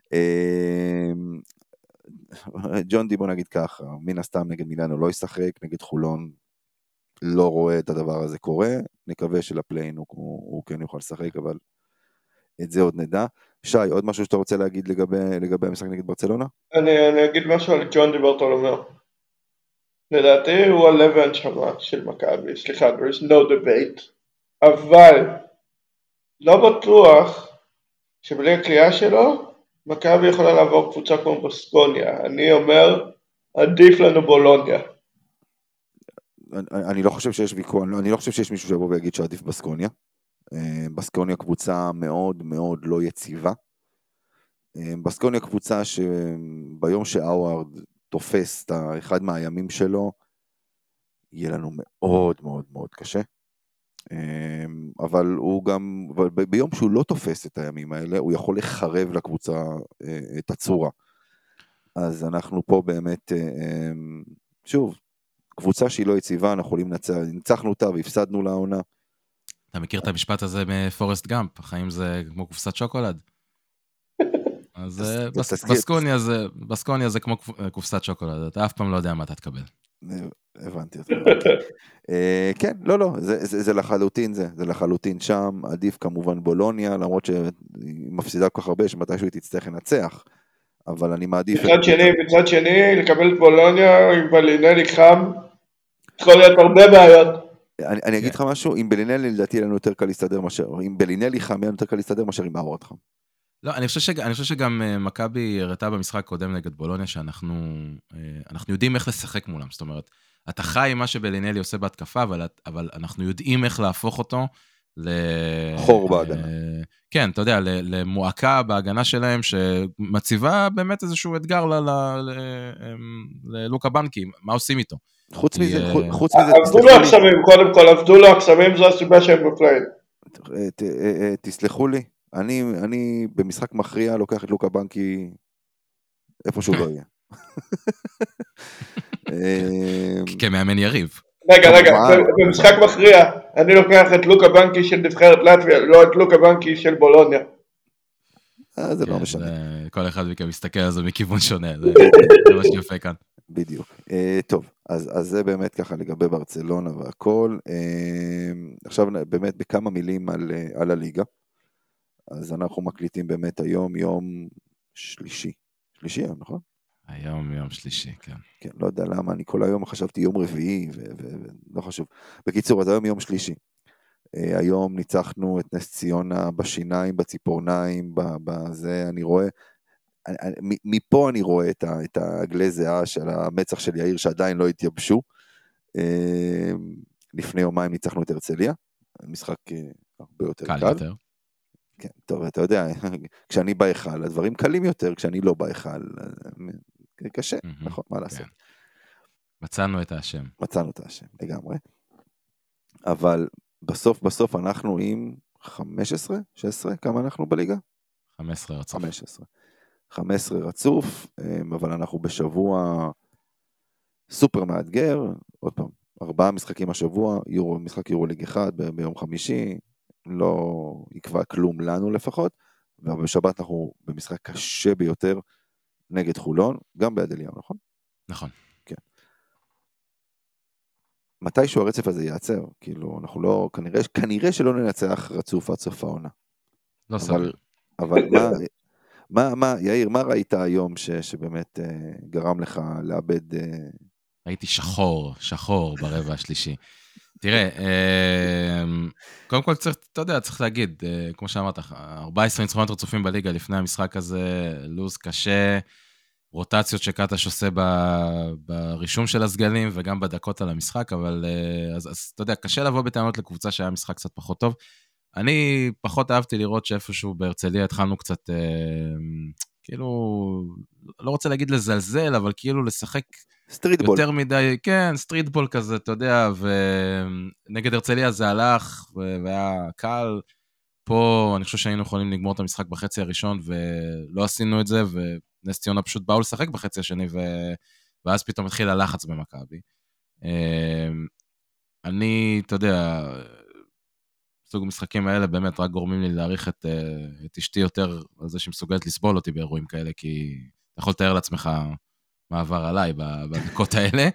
ג'ון די, בוא נגיד ככה, מן הסתם נגד מילאנו לא ישחק, נגד חולון לא רואה את הדבר הזה קורה, נקווה שלפליין הוא כן יוכל לשחק, אבל את זה עוד נדע. שי, עוד משהו שאתה רוצה להגיד לגבי המשחק נגד ברצלונה? אני אגיד משהו על ג'ון די ברטולומיאו. לדעתי הוא הלב הנשמה של מכבי, סליחה, there is no debate, אבל לא בטוח שבלי הקליעה שלו, מכבי יכולה לעבור קבוצה כמו בסקוניה. אני אומר, עדיף לנו בולוניה. אני לא חושב שיש ויכוח, אני לא חושב שיש מישהו שיבוא ויגיד שעדיף בסקוניה. בסקוניה קבוצה מאוד מאוד לא יציבה. בסקוניה קבוצה שביום שאווארד תופס את אחד מהימים שלו, יהיה לנו מאוד מאוד מאוד קשה. אבל הוא גם, ביום שהוא לא תופס את הימים האלה, הוא יכול לחרב לקבוצה את הצורה. אז אנחנו פה באמת, שוב, קבוצה שהיא לא יציבה, אנחנו יכולים לנצח, ניצחנו אותה והפסדנו לעונה. אתה מכיר את המשפט הזה מפורסט גאמפ, החיים זה כמו קופסת שוקולד. אז בסקוניה זה כמו קופסת שוקולד, אתה אף פעם לא יודע מה אתה תקבל. הבנתי אותך. כן, לא, זה לחלוטין זה לחלוטין שם, עדיף כמובן בולוניה, למרות שהיא מפסידה כל כך הרבה, שמתישהו היא תצטרך לנצח, אבל אני מעדיף... מצד שני, לקבל את בולוניה עם בלינלי חם, יכול להיות הרבה בעיות. אני אגיד לך משהו, עם בלינלי לדעתי לנו יותר קל להסתדר מאשר, עם בלינלי חם יהיה יותר קל להסתדר מאשר עם מאורד חם. לא, אני חושב שגם מכבי הראתה במשחק קודם נגד בולוניה, שאנחנו יודעים איך לשחק מולם, זאת אומרת, אתה חי עם מה שבלינלי עושה בהתקפה, אבל אנחנו יודעים איך להפוך אותו חור בהגנה. כן, אתה יודע, למועקה בהגנה שלהם, שמציבה באמת איזשהו אתגר ללוקה בנקי, מה עושים איתו? חוץ מזה... עבדו לו הקסמים, קודם כל, עבדו לו הקסמים, זו הסיבה שהם בפלייד. תסלחו לי, אני במשחק מכריע לוקח את לוקה בנקי איפה שהוא לא יהיה. כמאמן יריב. רגע, במשחק מכריע, אני לוקח את לוקה בנקי של נבחרת לטביה, לא את לוקה בנקי של בולוניה. זה לא משנה. כל אחד מכם מסתכל על זה מכיוון שונה, זה מה שיפה כאן. בדיוק. טוב, אז זה באמת ככה לגבי ברצלונה והכל. עכשיו באמת בכמה מילים על הליגה. אז אנחנו מקליטים באמת היום יום שלישי, נכון? היום יום שלישי, כן. כן, לא יודע למה, אני כל היום חשבתי יום רביעי, ולא חשוב. בקיצור, אז היום יום שלישי. היום ניצחנו את נס ציונה בשיניים, בציפורניים, בזה, אני רואה, מפה אני רואה את העגלי זהה של המצח של יאיר, שעדיין לא התייבשו. לפני יומיים ניצחנו את הרצליה, משחק הרבה יותר קל. קל יותר. כן, טוב, אתה יודע, כשאני בהיכל, הדברים קלים יותר, כשאני לא בהיכל, קשה, נכון, מה לעשות? מצאנו את השם. מצאנו את השם, לגמרי. אבל בסוף אנחנו עם 15, 16, כמה אנחנו בליגה? 15 רצוף. 15 רצוף, אבל אנחנו בשבוע סופר מאתגר, עוד פעם, 4 משחקים השבוע, משחק יורוליג 1 ביום חמישי, לא יקבע כלום לנו לפחות, ובשבת אנחנו במשחק קשה ביותר נגד חולון, גם ביד אליהו, נכון? נכון. כן. מתישהו הרצף הזה יעצר, כאילו אנחנו לא, כנראה שלא ננצח רצוף עד סוף העונה. לא סביר. אבל יאיר, מה ראית היום שבאמת גרם לך לאבד... הייתי שחור ברבע השלישי. תראה, קודם כל צריך להגיד, כמו שאמרת, 14 ניצחונות רצופים בליגה לפני המשחק הזה, לוז קשה, רוטציות שקטש עושה ברישום של הסגלים, וגם בדקות על המשחק, אבל אז אתה יודע, קשה לבוא בטענות לקבוצה שהיה משחק קצת פחות טוב. אני פחות אהבתי לראות שאיפשהו בהרצליה התחלנו קצת, כאילו, לא רוצה להגיד לזלזל, אבל כאילו לשחק סטריטבול. יותר מדי, כן, סטריטבול כזה, אתה יודע, ונגד הרצליה זה הלך, והיה קל. פה אני חושב שהיינו יכולים לגמור את המשחק בחצי הראשון, ולא עשינו את זה, ונס ציונה פשוט באו לשחק בחצי השני, ואז פתאום התחיל הלחץ במכבי. אני, אתה יודע, סוג המשחקים האלה באמת רק גורמים לי להעריך את אשתי יותר על זה שמסוגלת לסבול אותי באירועים כאלה, כי אתה יכול לתאר לעצמך מה עבר עליי בדקות האלה.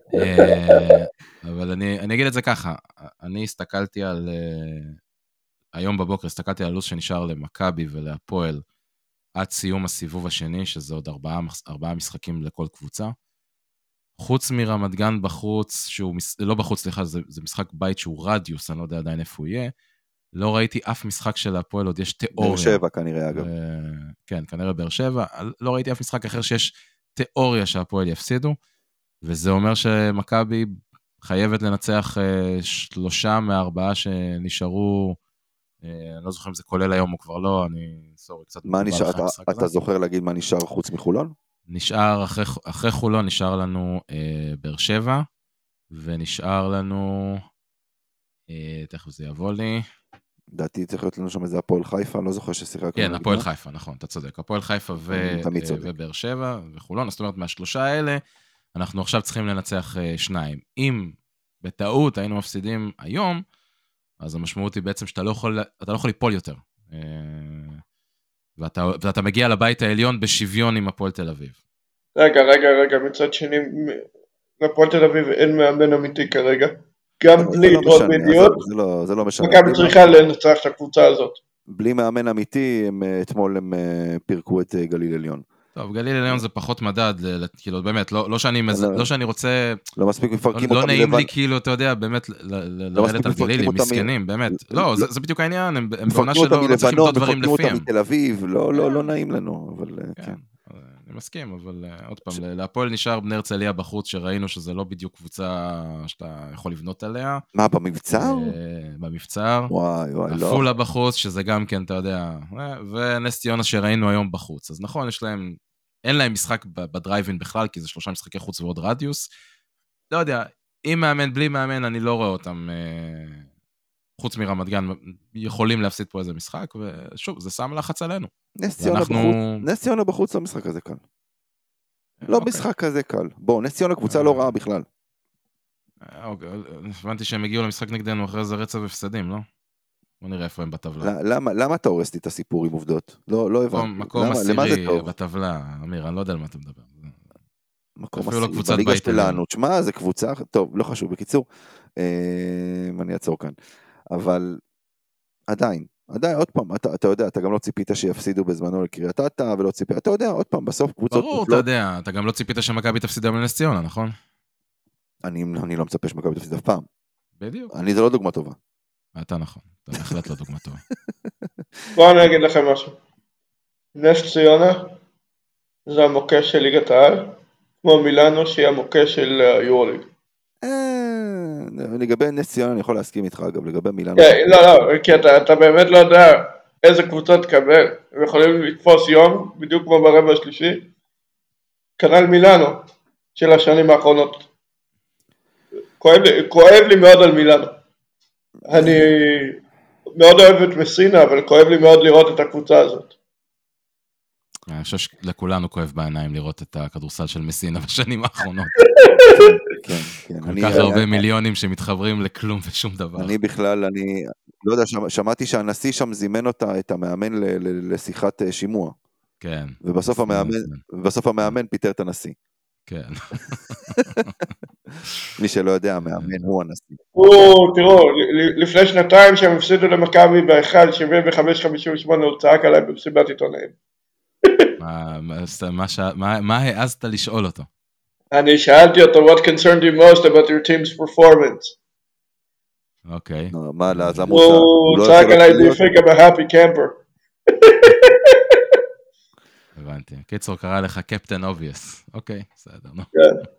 אבל אני אגיד את זה ככה, אני הסתכלתי על, היום בבוקר הסתכלתי על הלו"ז שנשאר למכבי ולהפועל, עד סיום הסיבוב השני, שזה עוד 4 משחקים לכל קבוצה. חוץ מרמת גן בחוץ, לא בחוץ, סליחה, זה משחק בית שהוא רדיוס, אני לא יודע עדיין איפה הוא יהיה, לא ראיתי אף משחק של הפועל, עוד יש תיאוריה. באר שבע כנראה אגב. כן, כנראה באר שבע, לא ראיתי אף משחק אחר שיש תיאוריה שהפועל יפסידו, וזה אומר שמכבי חייבת לנצח 3 מ-4 שנשארו, אני לא זוכר אם זה כולל היום או כבר לא, קצת... מה נשאר, אתה זוכר להגיד מה נשאר חוץ מחולון? נשאר, אחרי חולון נשאר לנו באר שבע, ונשאר לנו, תכף זה יבוא לי. דעתי צריך להיות לנו שם איזה הפועל חיפה, לא זוכר ששיחקנו. כן, הפועל חיפה, נכון, אתה צודק. הפועל חיפה ובאר שבע וחולון, זאת אומרת, מהשלושה האלה, אנחנו עכשיו צריכים לנצח 2. אם בטעות היינו מפסידים היום, אז המשמעות היא בעצם שאתה לא יכול ליפול יותר. ואתה מגיע לבית העליון בשוויון עם הפועל תל אביב. רגע, מצד שני, לפועל תל אביב אין מאמן אמיתי כרגע. גם בלי יתרות בדיוק, זה לא משנה. מכבי צריכה לנצח את הקבוצה הזאת. בלי מאמן אמיתי, אתמול הם פירקו את גליל עליון. טוב, גליל עליון זה פחות מדד, כאילו באמת, לא שאני רוצה, לא מספיק מפרקים אותם לא נעים לי כאילו, אתה יודע, באמת, לרדת על גליל, הם מסכנים, באמת. לא, זה בדיוק העניין, הם בעונה שלא צריכים לדעות דברים לפיהם. מפרקים אותם מתל אביב, לא נעים לנו, אבל כן. אני מסכים, אבל עוד פעם, להפועל נשאר בני הרצליה בחוץ, שראינו שזה לא בדיוק קבוצה שאתה יכול לבנות עליה. מה, במבצר? במבצר. וואי, לא. עפולה בחוץ, שזה גם כן, אתה יודע, ונס ציונה שראינו היום בחוץ. אז נכון, אין להם משחק בדרייבין בכלל, כי זה 3 משחקי חוץ ועוד רדיוס. לא יודע, עם מאמן, בלי מאמן, אני לא רואה אותם, חוץ מרמת גן, יכולים להפסיד פה איזה משחק, ושוב, זה שם לחץ עלינו. נס ציונה בחוץ לא משחק כזה קל. לא משחק כזה קל. בוא, נס ציונה קבוצה לא רעה בכלל. הבנתי שהם הגיעו למשחק נגדנו אחרי זה רצף הפסדים, לא? בוא נראה איפה הם בטבלה. למה אתה הורס לי את הסיפור עם עובדות? לא הבנתי. מקום עשירי בטבלה, אמיר, אני לא יודע על מה אתה מדבר. מקום עשירי, בליגה שלנו. תשמע, זה קבוצה, טוב, לא חשוב, בקיצור, אני אעצור כאן. אבל עדיין, עוד פעם, אתה יודע, אתה גם לא ציפית שיפסידו בזמנו לקריית אתא, ולא ציפית, אתה יודע, עוד פעם, בסוף קבוצות... ברור, אתה יודע, אתה גם לא ציפית שמכבי תפסידה בנס ציונה, נכון? אני לא מצפה שמכבי תפסיד אף פעם. בדיוק. זה לא דוגמה טובה. אתה נכון, אתה בהחלט לא דוגמה טובה. בואו אני אגיד לכם משהו. נס ציונה זה המוקש של ליגת העל, כמו מילאנו שהיא המוקש של יורוליג. לגבי נס ציונה אני יכול להסכים איתך, אגב, לגבי מילאנו. לא, כי אתה באמת לא יודע איזה קבוצה תקבל. הם יכולים לתפוס יום, בדיוק כמו ברבע השלישי. כנ"ל מילאנו של השנים האחרונות. כואב לי מאוד על מילאנו. אני מאוד אוהב את מסינה, אבל כואב לי מאוד לראות את הקבוצה הזאת. אני חושב שלכולנו כואב בעיניים לראות את הכדורסל של מסינה בשנים האחרונות. כל כך הרבה מיליונים שמתחברים לכלום ושום דבר. אני בכלל, אני לא יודע, שמעתי שהנשיא שם זימן אותה, את המאמן לשיחת שימוע. כן. ובסוף המאמן פיטר את הנשיא. כן. מי שלא יודע, המאמן הוא הנשיא. תראו, לפני שנתיים שהם הפסידו למכבי באחד, 75-58, הוא צעק עליי במסיבת עיתונאים. מה העזת לשאול אותו? אני שאלתי אותו, what concerned you most about your team's performance? אוקיי. הוא צעק עליי, do you think I'm a happy camper? הבנתי. קיצור, קרא לך קפטן אובייס. אוקיי, בסדר, נו.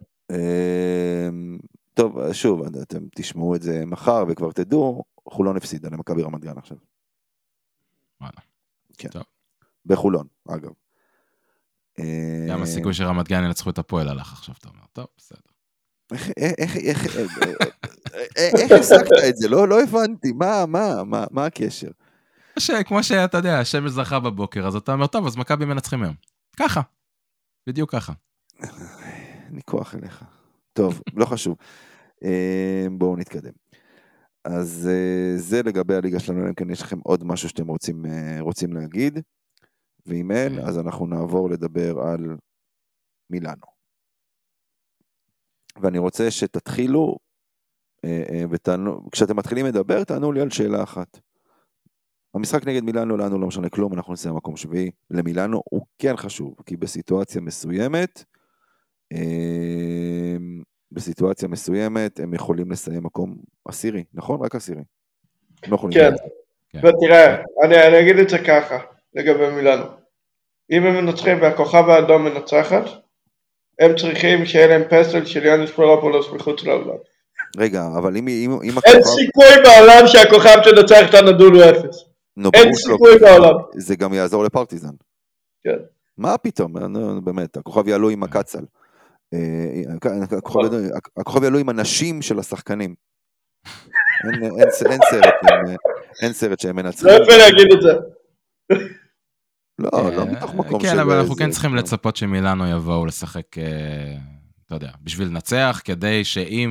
טוב, שוב, אתם תשמעו את זה מחר, וכבר תדעו, חולון הפסידה למכבי רמת גן עכשיו. וואלה. כן. בחולון, אגב. גם הסיכוי שרמת גן ינצחו את הפועל הלך עכשיו, אתה אומר. טוב, בסדר. איך הסקת את זה? לא הבנתי. מה הקשר? כמו שאתה יודע, השמש זרחה בבוקר, אז אתה אומר, טוב, אז מכבי מנצחים היום. ככה. בדיוק ככה. אני כוח אליך. טוב, לא חשוב. בואו נתקדם. אז זה לגבי הליגה שלנו, כן, יש לכם עוד משהו שאתם רוצים להגיד, ואם אין, אז אנחנו נעבור לדבר על מילאנו. ואני רוצה שתתחילו, כשאתם מתחילים לדבר, תענו לי על שאלה אחת. המשחק נגד מילאנו, לנו לא משנה כלום, אנחנו נסיים מקום שביעי. למילאנו הוא כן חשוב, כי בסיטואציה מסוימת, הם יכולים לסיים מקום עשירי, נכון? רק עשירי. כן, ותראה, אני אגיד את זה ככה, לגבי מילאנו. אם הם מנצחים והכוכב האדום מנצחת, הם צריכים שיהיה להם פסל של יאניס פרופולוס מחוץ לעולם. רגע, אבל אם אין סיכוי בעולם שהכוכב תנצח את הנדולו 0. אין סיכוי בעולם. זה גם יעזור לפרטיזן. כן. מה פתאום? באמת, הכוכב יעלו עם הקצל. הכוכב יעלו עם הנשים של השחקנים. אין סרט שהם מנצחים. לא יפה להגיד את זה. לא מתוך מקום של... כן, אבל אנחנו כן צריכים לצפות שמילאנו יבואו לשחק אתה יודע, בשביל לנצח, כדי שאם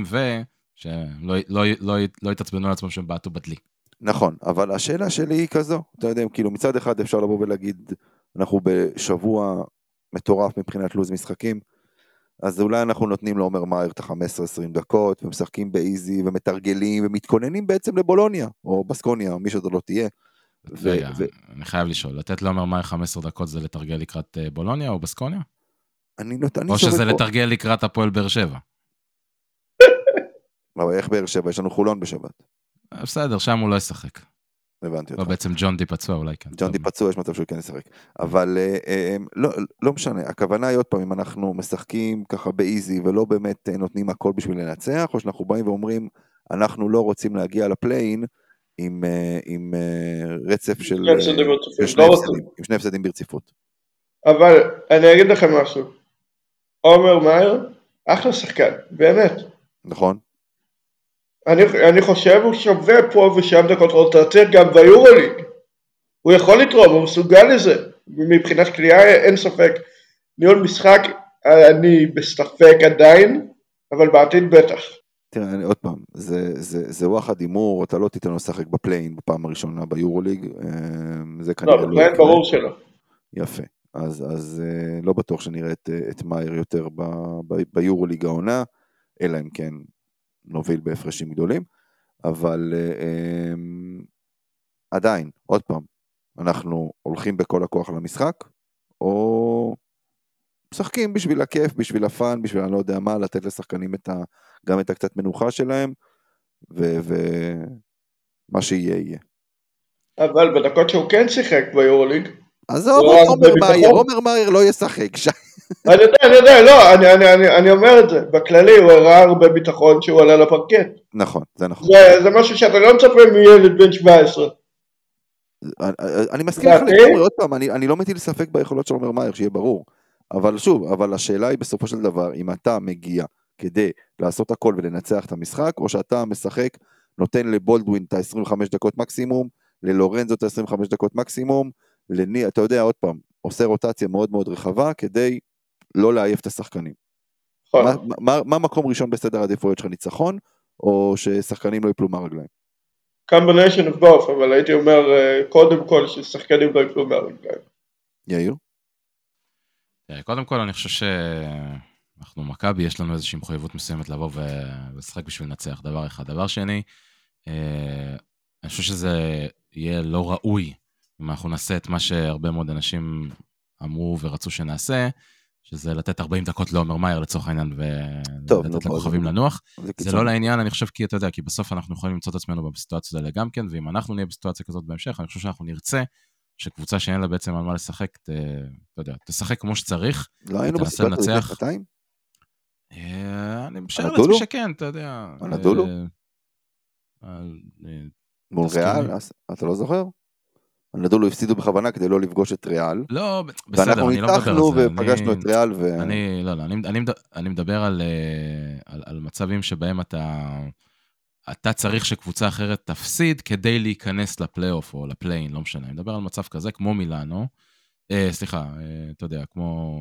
שלא יתעצבנו על עצמם שהם בעטו בדלי. נכון, אבל השאלה שלי היא כזו, אתה יודע, כאילו מצד אחד אפשר לבוא ולהגיד, אנחנו בשבוע מטורף מבחינת לוז משחקים, אז אולי אנחנו נותנים לעומר מאייר את ה-15-20 דקות, ומשחקים באיזי, ומתרגלים, ומתכוננים בעצם לבולוניה, או בסקוניה, או מי שזה לא תהיה. רגע, אני חייב לשאול, לתת לעומר מאייר 15 דקות זה לתרגל לקראת בולוניה או בסקוניה? או שזה לתרגל לקראת הפועל באר שבע? אבל איך באר שבע? יש לנו חולון בשבת. בסדר, שם הוא לא ישחק. הבנתי אותך. או בעצם ג'ון די פצוע אולי כן. ג'ון די פצוע, יש מצב שהוא כן ישחק. אבל לא משנה, הכוונה היא עוד פעם, אם אנחנו משחקים ככה באיזי, ולא באמת נותנים הכל בשביל לנצח, או שאנחנו באים ואומרים, אנחנו לא רוצים להגיע לפליין, עם רצף של שני הפסדים ברציפות. אבל אני אגיד לכם משהו, עומר מאייר, אחלה שחקן, באמת. נכון. אני חושב הוא שווה פה ושם דקות רוטציה גם ביורוליג. הוא יכול לתרום, הוא מסוגל לזה. מבחינת קליעה אין ספק. ניהול משחק אני בספק עדיין, אבל בעתיד בטח. תראה, עוד פעם, זה וואחד אימור, אתה לא תיתן לו לשחק בפליין בפעם הראשונה ביורוליג. זה כנראה לא, בפליין ברור שלא. יפה. אז לא בטוח שנראה את מאייר יותר ביורוליג העונה, אלא אם כן נוביל בהפרשים גדולים, אבל עדיין, עוד פעם, אנחנו הולכים בכל הכוח על המשחק, או משחקים בשביל הכיף, בשביל הפן, בשביל אני לא יודע מה, לתת לשחקנים גם את הקצת מנוחה שלהם, ומה שיהיה יהיה. אבל בדקות שהוא כן שיחק ביורוליג, אז עומר מאייר לא ישחק. אני יודע, לא, אני אומר את זה, בכללי הוא הראה הרבה ביטחון שהוא עלה לפרקט. נכון, זה נכון. זה משהו שאתה לא מצפה מילד בן 17. אני מסכים לך לגמרי, עוד פעם, אני לא מטיל ספק ביכולות של עומר מאייר, שיהיה ברור, אבל שוב, אבל השאלה היא בסופו של דבר, אם אתה מגיע כדי לעשות הכל ולנצח את המשחק, או שאתה משחק, נותן לבולדווין את ה-25 דקות מקסימום, ללורנזו את ה-25 דקות מקסימום, אתה יודע, עוד פעם, עושה רוטציה מאוד מאוד רחבה, כדי לא להעיף את השחקנים. מה מקום ראשון בסדר העדיפויות שלך, ניצחון, או ששחקנים לא יפלו מהרגליים? combination of both, אבל הייתי אומר, קודם כל, ששחקנים לא יפלו מהרגליים. יאיר? קודם כל, אני חושב שאנחנו מכבי, יש לנו איזושהי מחויבות מסוימת לבוא ולשחק בשביל לנצח, דבר אחד. דבר שני, אני חושב שזה יהיה לא ראוי, אם אנחנו נעשה את מה שהרבה מאוד אנשים אמרו ורצו שנעשה, שזה לתת 40 דקות לעומר מאייר לצורך העניין, ולתת לכוכבים לנוח. זה לא לעניין, אני חושב, כי אתה יודע, כי בסוף אנחנו יכולים למצוא את עצמנו בסיטואציה האלה גם כן, ואם אנחנו נהיה בסיטואציה כזאת בהמשך, אני חושב שאנחנו נרצה שקבוצה שאין לה בעצם על מה לשחק, אתה יודע, תשחק כמו שצריך. לא היינו בסיטואציה הזאת שנתיים? אני משער לעצמי שכן, אתה יודע. הנדולו? מול ריאל? אתה לא זוכר? הנדולו הפסידו בכוונה כדי לא לפגוש את ריאל. לא, בסדר, אני לא מדבר על זה. ואנחנו ניתחנו ופגשנו את ריאל אני מדבר על מצבים שבהם אתה צריך שקבוצה אחרת תפסיד כדי להיכנס לפלייאוף או לפליין, לא משנה. אני מדבר על מצב כזה כמו מילאנו, סליחה, אתה יודע, כמו...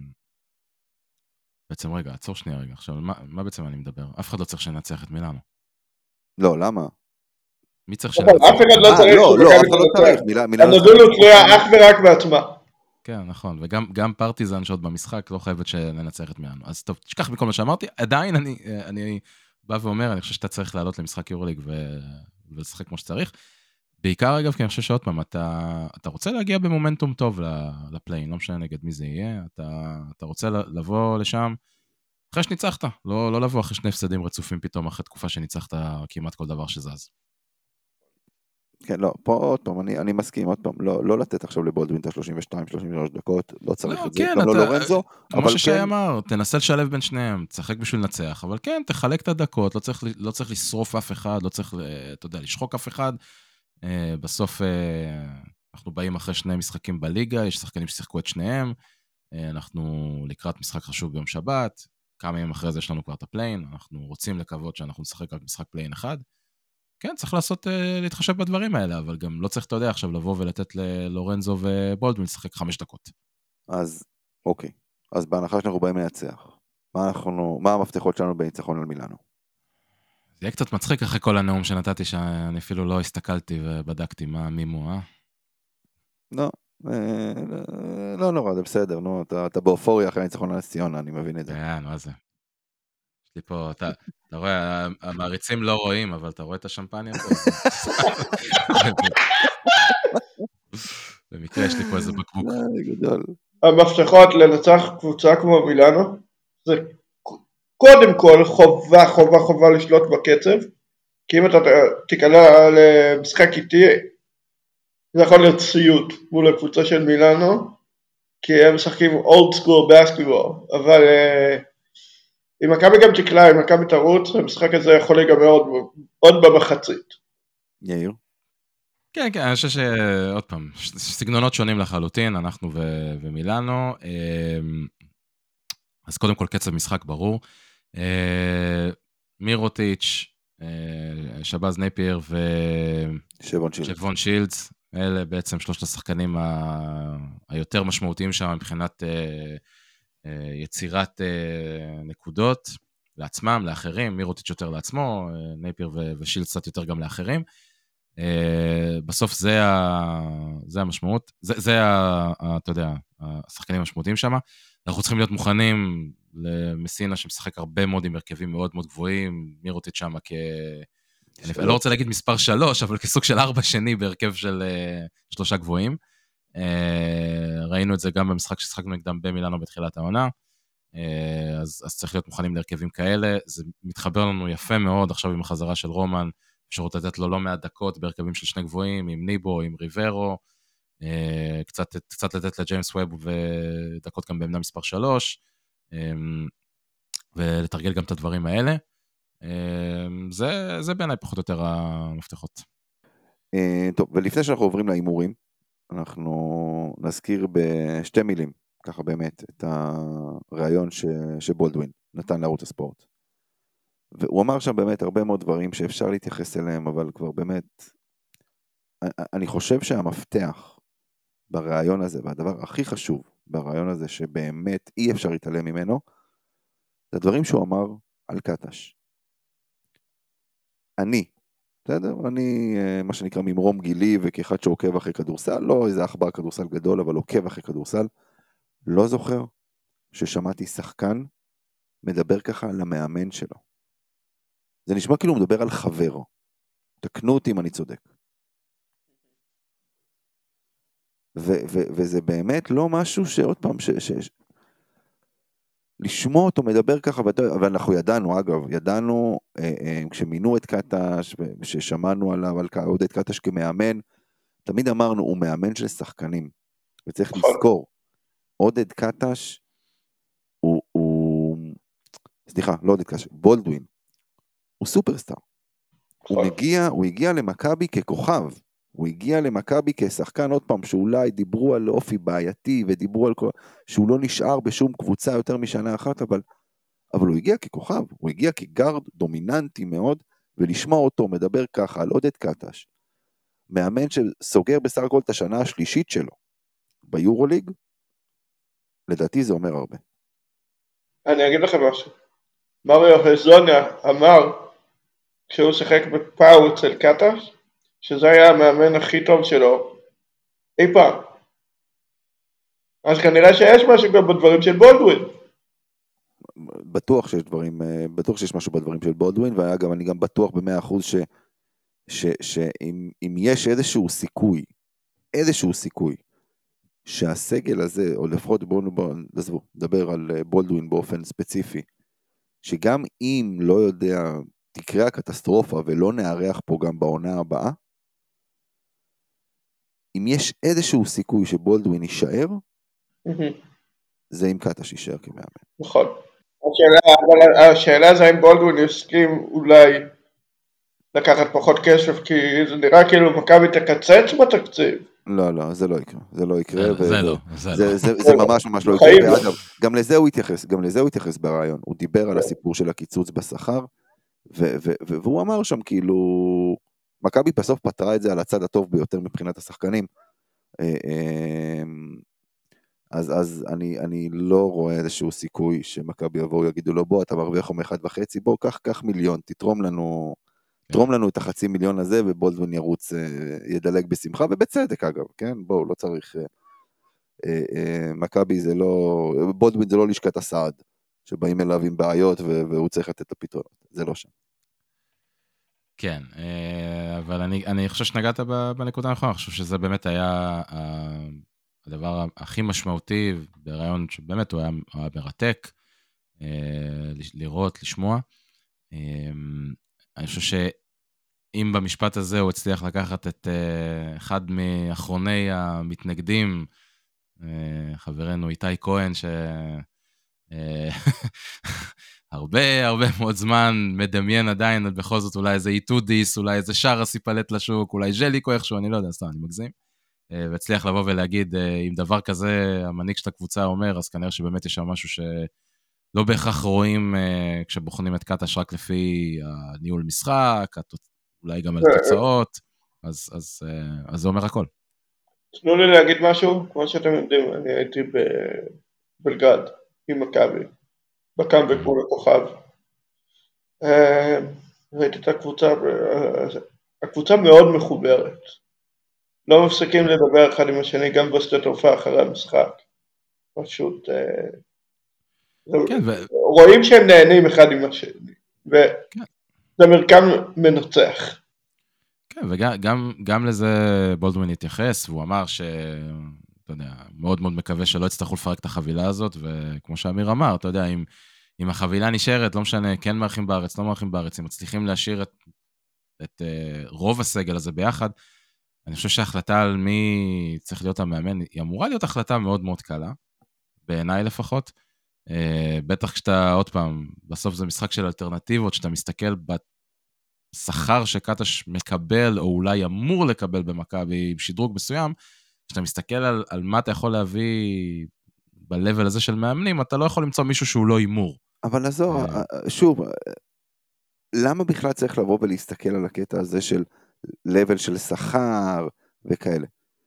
בעצם רגע, עצור שנייה רגע. עכשיו, מה בעצם אני מדבר? אף אחד לא צריך שנצח את מילאנו. לא, למה? מי צריך שנצח? אף אחד לא צריך. לא, אף אחד לא צריך. הנדולו תלויה אך ורק בעצמה. כן, נכון, וגם פרטיזן שעוד במשחק לא חייבת שננצח את מילאנו. אז טוב, תשכח מכל מה שאמרתי, עדיין אני בא ואומר, אני חושב שאתה צריך לעלות למשחק יורוליג ולשחק כמו שצריך. בעיקר אגב, כי אני חושב שעוד פעם, אתה רוצה להגיע במומנטום טוב לפליין, לא משנה נגד מי זה יהיה, אתה רוצה לבוא לשם, אחרי שניצחת, לא לבוא אחרי שני הפסדים רצופים פתאום, אחרי תקופה שניצחת כמעט כל דבר שזז. כן, לא, פה עוד פעם, אני מסכים עוד פעם, לא לתת עכשיו לבולדווין את ה-32-33 דקות, לא צריך את זה, גם לא לורנזו. כמו ששי אמר, תנסה לשלב בין שניהם, תשחק בשביל לנצח, אבל כן, תחלק את הדקות, לא צריך לשרוף אף אחד, לא צריך, אתה יודע, לשחוק אף אחד. בסוף אנחנו באים אחרי שני משחקים בליגה, יש שחקנים ששיחקו את שניהם, אנחנו לקראת משחק חשוב ביום שבת, כמה ימים אחרי זה יש לנו כבר את הפליין, אנחנו רוצים לקוות שאנחנו נשחק רק משחק פליין אחד, כן, צריך להתחשב בדברים האלה, אבל גם לא צריך, אתה יודע, עכשיו לבוא ולתת ללורנזו ובולדווין לשחק 5 דקות. אז, אוקיי. אז בהנחה שאנחנו באים לנצח, מה המפתחות שלנו בניצחון על מילאנו? זה יהיה קצת מצחיק אחרי כל הנאום שנתתי, שאני אפילו לא הסתכלתי ובדקתי מה המימו, לא נורא, זה בסדר, נו, אתה באופוריה אחרי ניצחון על נס ציונה, אני מבין את זה. כן, מה זה? יש לי פה, אתה רואה, המעריצים לא רואים, אבל אתה רואה את השמפניה פה? במקרה יש לי פה איזה בקבוק. גדול. המפתחות לנצח קבוצה כמו מילאנו, זה קודם כל חובה לשלוט בקצב, כי אם אתה תיקלע למשחק איטי, זה יכול להיות סיוט מול הקבוצה של מילאנו, כי הם משחקים old school basketball, אבל אם מכבי גם תקלע, אם מכבי תרוץ, המשחק הזה יכול להיגמר עוד במחצית. יאיר? כן, אני חושב שעוד פעם, סגנונות שונים לחלוטין, אנחנו ומילאנו, אז קודם כל קצב משחק ברור, מירוטיץ', שבאז נייפייר ושבון שילדס, אלה בעצם שלושת השחקנים היותר משמעותיים שם מבחינת יצירת נקודות לעצמם, לאחרים, מירוטיץ' יותר לעצמו, נייפייר ושילדס קצת יותר גם לאחרים. בסוף זה המשמעות, אתה יודע, השחקנים המשמעותיים שם. אנחנו צריכים להיות מוכנים למסינה שמשחק הרבה מאוד עם הרכבים מאוד מאוד גבוהים, מירוטיץ' שם אני לא רוצה להגיד מספר 3, אבל כסוג של 4 שני בהרכב של 3 גבוהים. ראינו את זה גם במשחק ששחקנו נגדם במילאנו בתחילת העונה, אז צריך להיות מוכנים להרכבים כאלה. זה מתחבר לנו יפה מאוד עכשיו עם החזרה של רומן, אפשרות לתת לו לא מעט דקות בהרכבים של 2 גבוהים, עם ניבו, עם ריברו, קצת לתת לג'יימס ווב ודקות גם בעמדה מספר 3, ולתרגל גם את הדברים האלה. זה בעיניי פחות או יותר המפתחות. טוב, ולפני שאנחנו עוברים לאימורים, אנחנו נזכיר בשתי מילים, ככה באמת, את הרעיון שבולדווין נתן לערוץ הספורט. והוא אמר שם באמת הרבה מאוד דברים שאפשר להתייחס אליהם, אבל כבר באמת, אני חושב שהמפתח ברעיון הזה, והדבר הכי חשוב ברעיון הזה, שבאמת אי אפשר להתעלם ממנו, זה הדברים שהוא אמר על קטש. בסדר? אני, מה שנקרא ממרום גילי, וכאחד שעוקב אחרי כדורסל, לא איזה אכבר כדורסל גדול, אבל עוקב אחרי כדורסל, לא זוכר ששמעתי שחקן מדבר ככה על המאמן שלו. זה נשמע כאילו הוא מדבר על חבר. תקנו אותי אם אני צודק. וזה באמת לא משהו שעוד פעם, לשמוע אותו מדבר ככה, ואנחנו ידענו, כשמינו את קטש, ששמענו עליו, על עודד קטש כמאמן, תמיד אמרנו, הוא מאמן של שחקנים, וצריך לזכור, עודד קטש, לא עודד קטש, בולדווין, הוא סופרסטאר, הוא הגיע למכבי ככוכב, הוא הגיע למכבי כשחקן, עוד פעם, שאולי דיברו על אופי בעייתי, ודיברו על שהוא לא נשאר בשום קבוצה יותר משנה אחת, אבל הוא הגיע ככוכב, הוא הגיע כגארד דומיננטי מאוד, ולשמוע אותו מדבר ככה על עודד קטש, מאמן שסוגר בסך הכל את השנה השלישית שלו, ביורוליג, לדעתי זה אומר הרבה. אני אגיד לכם משהו, מריו הזוניה אמר, כשהוא שיחק בפאו אצל קטש, שזה היה המאמן הכי טוב שלו אי פעם. אז כנראה שיש משהו גם בדברים של בולדווין. בטוח שיש משהו בדברים של בולדווין, ואגב אני גם בטוח ב100% שאם יש איזשהו סיכוי שהסגל הזה, או לפחות בואו נדבר על בולדווין באופן ספציפי, שגם אם לא יודע, תקרה הקטסטרופה ולא נארח פה גם בעונה הבאה, אם יש איזשהו סיכוי שבולדווין יישאר, זה אם קטש יישאר כמאמן. נכון. השאלה זה האם בולדווין יסכים אולי לקחת פחות כסף, כי זה נראה כאילו מכבי תקצץ בתקציב. לא, זה לא יקרה. זה ממש לא יקרה. ואגב, גם לזה הוא התייחס ברעיון. הוא דיבר על הסיפור של הקיצוץ בשכר, והוא אמר שם כאילו, מכבי בסוף פתרה את זה על הצד הטוב ביותר מבחינת השחקנים. אז אני לא רואה איזשהו סיכוי שמכבי יבואו יגידו לו, בוא, אתה מרוויח 1.5, בוא, קח מיליון, תתרום לנו את $500,000 הזה, ובולדווין ירוץ, ידלג בשמחה, ובצדק אגב, כן? בואו, לא צריך, מכבי זה לא, בולדווין זה לא לשכת הסעד, שבאים אליו עם בעיות, והוא צריך לתת את הפתרונות, זה לא שם. כן, אבל אני חושב שנגעת בנקודה הנכונה, אני חושב שזה באמת היה הדבר הכי משמעותי, ברעיון שבאמת הוא היה מרתק, לראות, לשמוע. אני חושב שאם במשפט הזה הוא הצליח לקחת את אחד מאחרוני המתנגדים, חברנו איתי כהן, הרבה מאוד זמן מדמיין עדיין, בכל זאת אולי איזה איטודיס, אולי איזה שרס ייפלט לשוק, אולי ז'ליקו איכשהו, אני לא יודע, סתם, אני מגזים. והצליח לבוא ולהגיד, אם דבר כזה המנהיג של הקבוצה אומר, אז כנראה שבאמת יש שם משהו שלא בהכרח רואים כשבוחנים את קטש רק לפי הניהול משחק, אולי גם על תוצאות, אז זה אומר הכל. תנו לי להגיד משהו, כמו שאתם יודעים, אני הייתי בבלגרד עם מכבי, בקאמבק מול הכוכב. ראיתי את הקבוצה מאוד מחוברת. לא מפסיקים לדבר אחד עם השני, גם בשדה תעופה אחרי המשחק. פשוט רואים שהם נהנים אחד עם השני, וזה מרקם מנצח. כן, וגם לזה בולדווין התייחס, והוא אמר אתה יודע, מאוד מאוד מקווה שלא יצטרכו לפרק את החבילה הזאת, וכמו שאמיר אמר, אתה יודע, אם החבילה נשארת, לא משנה, כן מארחים בארץ, לא מארחים בארץ, אם מצליחים להשאיר את רוב הסגל הזה ביחד, אני חושב שההחלטה על מי צריך להיות המאמן, היא אמורה להיות החלטה מאוד מאוד קלה, בעיניי לפחות, בטח כשאתה, עוד פעם, בסוף זה משחק של אלטרנטיבות, שאתה מסתכל בשכר שקטש מקבל, או אולי אמור לקבל במכבי, בשדרוג מסוים, כשאתה מסתכל על מה אתה יכול להביא בלבל הזה של מאמנים, אתה לא יכול למצוא מישהו שהוא לא אימור. אבל עזור, שוב, למה בכלל צריך לבוא ולהסתכל על הקטע הזה של לבל של שכר וכאלה?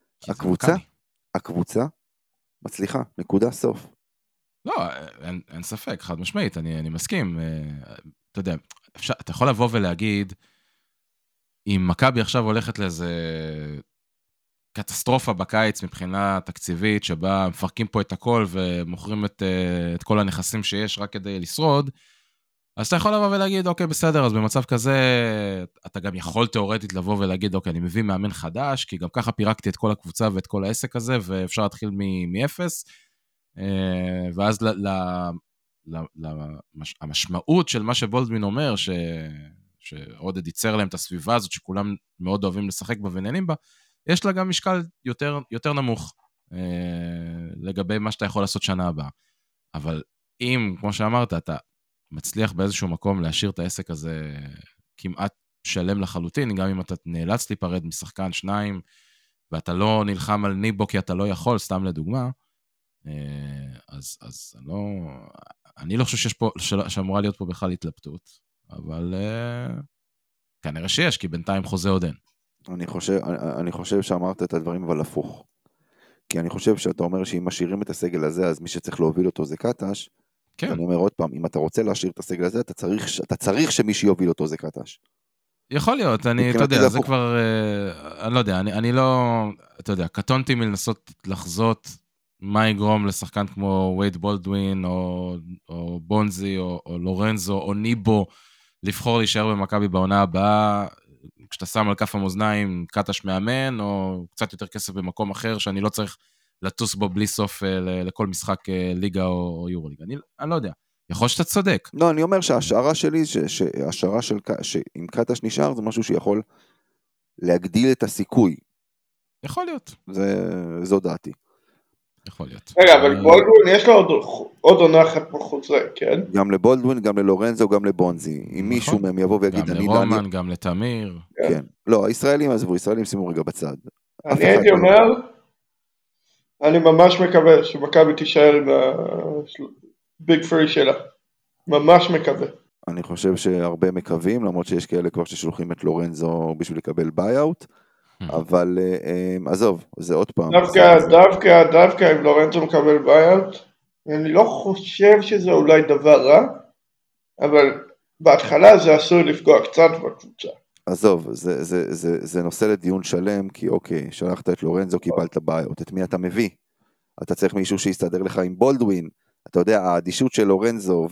הקבוצה מצליחה, נקודה סוף. לא, אין ספק, חד משמעית, אני מסכים. אתה יודע, אתה יכול לבוא ולהגיד, אם מכבי עכשיו הולכת לאיזה קטסטרופה בקיץ מבחינה תקציבית, שבה מפרקים פה את הכל ומוכרים את כל הנכסים שיש רק כדי לשרוד, אז אתה יכול לבוא ולהגיד, אוקיי, בסדר, אז במצב כזה, אתה גם יכול תיאורטית לבוא ולהגיד, אוקיי, אני מביא מאמן חדש, כי גם ככה פירקתי את כל הקבוצה ואת כל העסק הזה, ואפשר להתחיל מאפס, ואז המשמעות של מה שבולדווין אומר, שעודד ייצר להם את הסביבה הזאת, שכולם מאוד אוהבים לשחק בה ונהנים בה, יש לה גם משקל יותר נמוך, לגבי מה שאתה יכול לעשות שנה הבאה. אבל אם, כמו שאמרת, אתה מצליח באיזשהו מקום להשאיר את העסק הזה כמעט שלם לחלוטין, גם אם אתה נאלץ להיפרד משחקן שניים, ואתה לא נלחם על ניבו כי אתה לא יכול, סתם לדוגמה, אז אני לא חושב שאמורה להיות פה בכלל התלבטות, אבל כנראה שיש, כי בינתיים חוזה עוד אין. אני חושב שאמרת את הדברים אבל הפוך, כי אני חושב שאתה אומר שאם משאירים את הסגל הזה, אז מי שצריך להוביל אותו זה קטש, כן. אני אומר עוד פעם, אם אתה רוצה להשאיר את הסגל הזה, אתה צריך שמי שיוביל אותו זה קטש. יכול להיות, אתה יודע, זה כבר, אני לא יודע, אני לא, אתה יודע, קטונתי מלנסות לחזות מה יגרום לשחקן כמו וייד בולדווין, או בונזי, או לורנזו, או ניבו, לבחור להישאר במכבי בעונה הבאה, כשאתה שם על כף המאזניים קטש מאמן, או קצת יותר כסף במקום אחר, שאני לא צריך לטוס בו בלי סוף לכל משחק ליגה או יורוליגה. אני לא יודע, יכול שאתה צודק. לא, אני אומר שההשערה שלי, שההשערה שאם קטש נשאר, זה משהו שיכול להגדיל את הסיכוי. יכול להיות. זו דעתי. יכול להיות. רגע, אבל בולדווין יש לו עוד עונה אחת בחוזה, כן? גם לבולדווין, גם ללורנזו, גם לבונזי. אם מישהו מהם יבוא ויגיד... גם לרומן, גם לתמיר. כן. לא, הישראלים עזבו, ישראלים שימו רגע בצד. אני הייתי אומר, אני ממש מקווה שמכבי תישאר עם הביג פרי שלה. ממש מקווה. אני חושב שהרבה מקווים, למרות שיש כאלה כבר ששולחים את לורנזו בשביל לקבל ביי-אוט. אבל עזוב, זה עוד פעם. דווקא אם לורנזו מקבל ביי-אוט, אני לא חושב שזה אולי דבר רע, אבל בהתחלה זה עשוי לפגוע קצת בקבוצה. עזוב, זה נושא לדיון שלם, כי אוקיי, שלחת את לורנזו, קיבלת ביי-אוט, את מי אתה מביא? אתה צריך מישהו שיסתדר לך עם בולדווין, אתה יודע, האדישות של לורנזו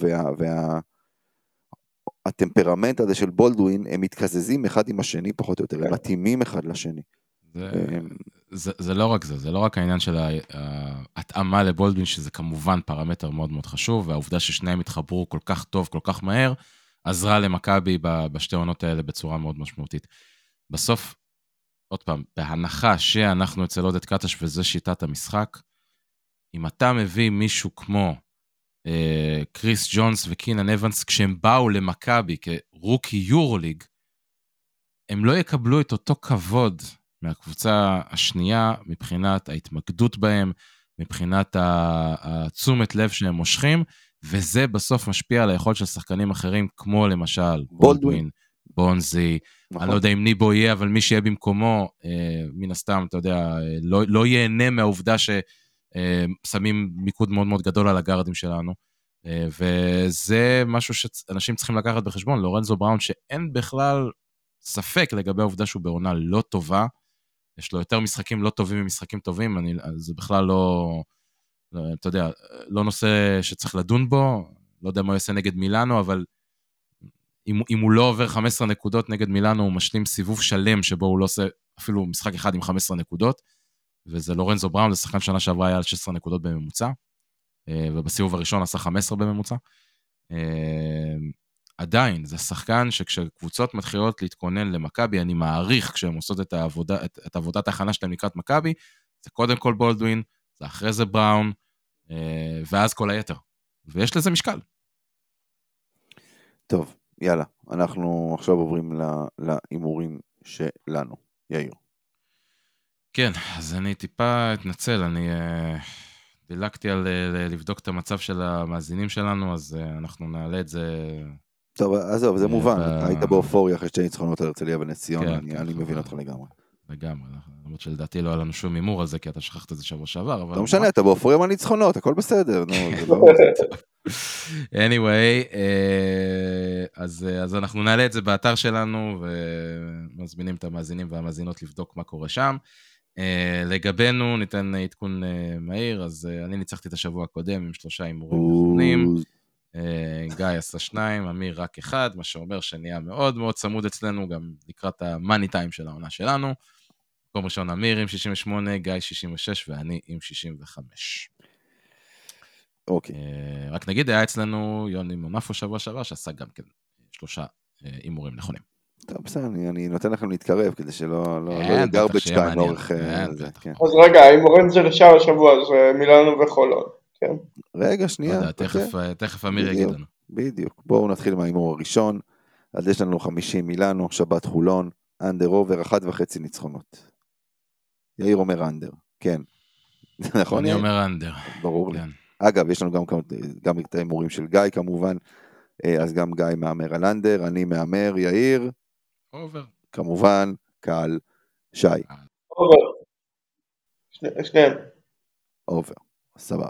והטמפרמנט הזה של בולדווין, הם מתקזזים אחד עם השני פחות או יותר, הם מתאימים אחד לשני. זה לא רק זה, זה לא רק העניין של ההתאמה לבולדווין, שזה כמובן פרמטר מאוד מאוד חשוב, והעובדה ששניהם התחברו כל כך טוב, כל כך מהר, עזרה למכבי בשתי עונות האלה בצורה מאוד משמעותית. בסוף, עוד פעם, בהנחה שאנחנו אצל עודד קטש וזה שיטת המשחק, אם אתה מביא מישהו כמו קריס ג'ונס וקינן אבנס, כשהם באו למכבי כרוקי יורוליג, הם לא יקבלו את אותו כבוד מהקבוצה השנייה, מבחינת ההתמקדות בהם, מבחינת התשומת לב שהם מושכים, וזה בסוף משפיע על היכולת של שחקנים אחרים, כמו למשל בולדווין, בונזי, אני לא יודע אם ניבו יהיה, אבל מי שיהיה במקומו, מן הסתם, אתה יודע, לא ייהנה מהעובדה ששמים מיקוד מאוד מאוד גדול על הגארדים שלנו, וזה משהו שאנשים צריכים לקחת בחשבון, לורנזו בראון, שאין בכלל ספק לגבי העובדה שהוא בעונה לא טובה, יש לו יותר משחקים לא טובים ממשחקים טובים, זה בכלל לא, אתה יודע, לא נושא שצריך לדון בו, לא יודע מה הוא יעשה נגד מילאנו, אבל אם הוא לא עובר 15 נקודות נגד מילאנו, הוא משלים סיבוב שלם, שבו הוא לא עושה אפילו משחק אחד עם 15 נקודות, וזה לורנזו בראון, זה שחקן שנה שעברה היה על 16 נקודות בממוצע, ובסיבוב הראשון עשה 15 בממוצע. עדיין, זה שחקן שכשקבוצות מתחילות להתכונן למכבי, אני מעריך כשהן עושות את עבודת ההכנה שלהם לקראת מכבי, זה קודם כל בולדווין, זה אחרי זה בראון, ואז כל היתר. ויש לזה משקל. טוב, יאללה, אנחנו עכשיו עוברים לאימורים שלנו. יאיר. כן, אז אני טיפה אתנצל, אני דילגתי על לבדוק את המצב של המאזינים שלנו, אז אנחנו נעלה את זה... טוב, עזוב, זה מובן, היית באופוריה אחרי שתי ניצחונות על הרצליה בנס ציון, אני מבין אותך לגמרי. לגמרי, למרות שלדעתי לא היה לנו שום הימור על זה, כי אתה שכחת את זה שבוע שעבר, אבל... לא משנה, אתה באופוריה מהניצחונות, הכל בסדר, נו, זה לא... anyway, אז אנחנו נעלה את זה באתר שלנו, ומזמינים את המאזינים והמאזינות לבדוק מה קורה שם. לגבינו, ניתן עדכון מהיר, אז אני ניצחתי את השבוע הקודם עם 3 הימורים נכונים, גיא עשה 2, אמיר רק 1, מה שאומר שנהיה מאוד מאוד צמוד אצלנו, גם לקראת המאני טיים של העונה שלנו. מקום ראשון אמיר עם 68, גיא 66 ואני עם 65. אוקיי. רק נגיד, היה אצלנו יוני מונפו שבוע שעבר, שעשה גם כן 3 הימורים נכונים. טוב, בסדר, אני נותן לכם להתקרב, כדי שלא גרבג' טיים לאורך... אז רגע, ההימורים זה לשאר השבוע, זה מילאנו וחולון, כן? רגע, שנייה. תכף אמיר יגיד לנו. בדיוק, בואו נתחיל מההימור הראשון, אז יש לנו 50 מילאנו, שבת חולון, אנדר אובר, 1.5 ניצחונות. יאיר אומר אנדר, כן. נכון? אני אומר אנדר. ברור לי. אגב, יש לנו גם את ההימורים של גיא כמובן, אז גם גיא מאמר על אנדר, אני מאמר, יאיר. אובר. כמובן, קהל, שי. אובר. שניהם. אובר, סבבה.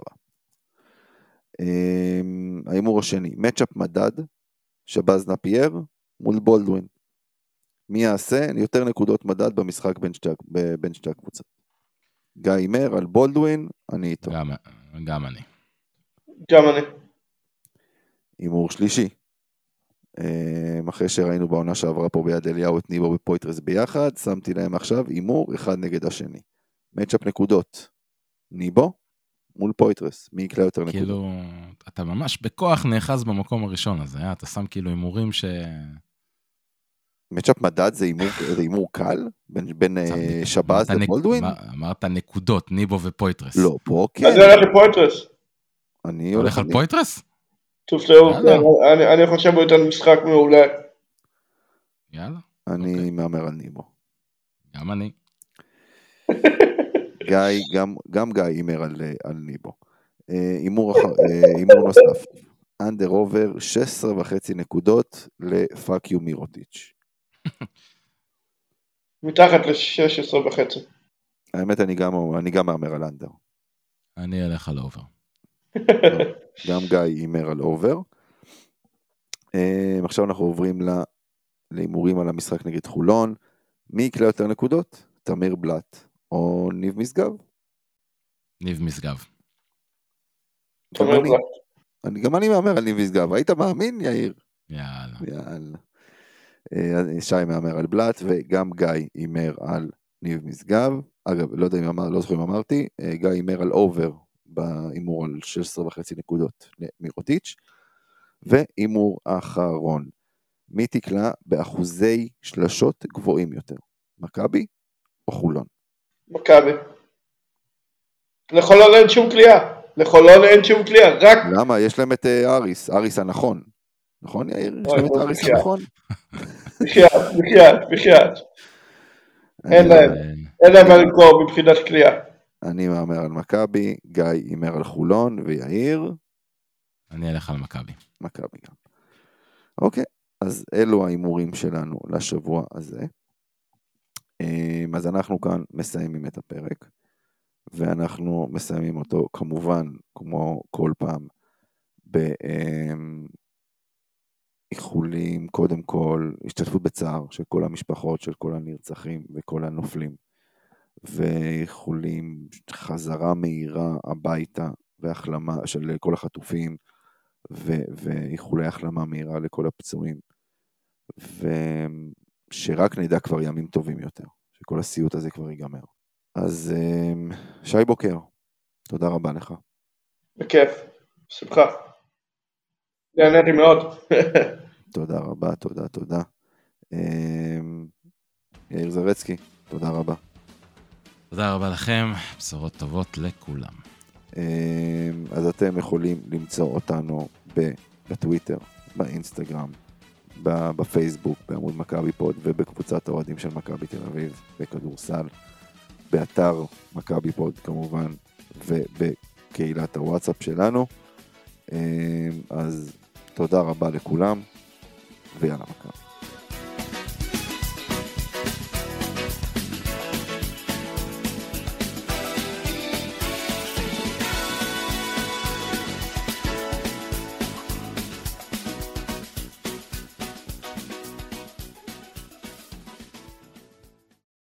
ההימור השני, מצ'אפ מדד, שבאז נפייר מול בולדווין. מי יעשה יותר נקודות מדד במשחק בין שתי הקבוצות? גיא הימר על בולדווין, אני איתו. גם אני. גם אני. הימור שלישי. אחרי שראינו בעונה שעברה פה ביד אליהו את ניבו ופויטרס ביחד, שמתי להם עכשיו הימור אחד נגד השני. מצ'אפ נקודות. ניבו מול פויטרס. מי יקלה יותר נקודות? כאילו, אתה ממש בכוח נאחז במקום הראשון הזה, אתה שם כאילו הימורים ש... מצ'אפ מדד זה הימור קל? בין שבאז לבולדווין? אמרת נקודות, ניבו ופויטרס. לא, פה כן. אז הולך לפויטרס. אני הולך על פויטרס? תופתעו, אני חושב הוא יותר משחק מעולה. יאללה. אני מאמר על ניבו. גם אני. גם גיא הימר על ניבו. הימור נוסף. אנדר אובר 16.5 נקודות לפאק יו מירוטיץ'. מתחת ל-16.5. האמת, אני גם מאמר על אנדר. אני אלך על אובר. גם גיא יימר על אובר. עכשיו אנחנו עוברים להימורים על המשחק נגד חולון. מי יקלה יותר נקודות? תמיר בלט או ניב משגב? ניב משגב. גם אני מאמר על ניב משגב. היית מאמין, יאיר? יאללה. שי מאמר על בלט, וגם גיא יימר על ניב משגב. אגב, לא זוכר אם אמרתי, גיא יימר על אובר, באימור על 16.5 נקודות מירוטיץ'. ואימור האחרון, מי תקלה באחוזי שלשות גבוהים יותר? מכבי או חולון? מכבי. לחולון אין שום קליעה. רק... למה? יש להם את אריס הנכון. נכון, יאיר? יש להם את אריס הנכון? בחייאת. אין להם מה לקרוא מבחינת קליעה. אני מאמר על מכבי, גיא יימר על חולון, ויאיר? אני אלך על מכבי. מכבי גם. אוקיי, אז אלו האימורים שלנו לשבוע הזה. אז אנחנו כאן מסיימים את הפרק, ואנחנו מסיימים אותו כמובן, כמו כל פעם, באיחולים, קודם כל, השתתפות בצער של כל המשפחות, של כל הנרצחים וכל הנופלים, ואיחולים, חזרה מהירה הביתה, והחלמה של כל החטופים, ואיחולי החלמה מהירה לכל הפצועים, ושרק נדע כבר ימים טובים יותר, שכל הסיוט הזה כבר ייגמר. אז שי בוקר, תודה רבה לך. בכיף, בשמחה. נהניתי מאוד. תודה רבה, תודה. יאיר זרצקי, תודה רבה. תודה רבה לכם, בשורות טובות לכולם. אז אתם יכולים למצוא אותנו בטוויטר, באינסטגרם, בפייסבוק, בעמוד מכבי פוד, ובקבוצת האוהדים של מכבי תל אביב בכדורסל, באתר מכבי פוד כמובן, ובקהילת הוואטסאפ שלנו. אז תודה רבה לכולם, ויאללה מכבי.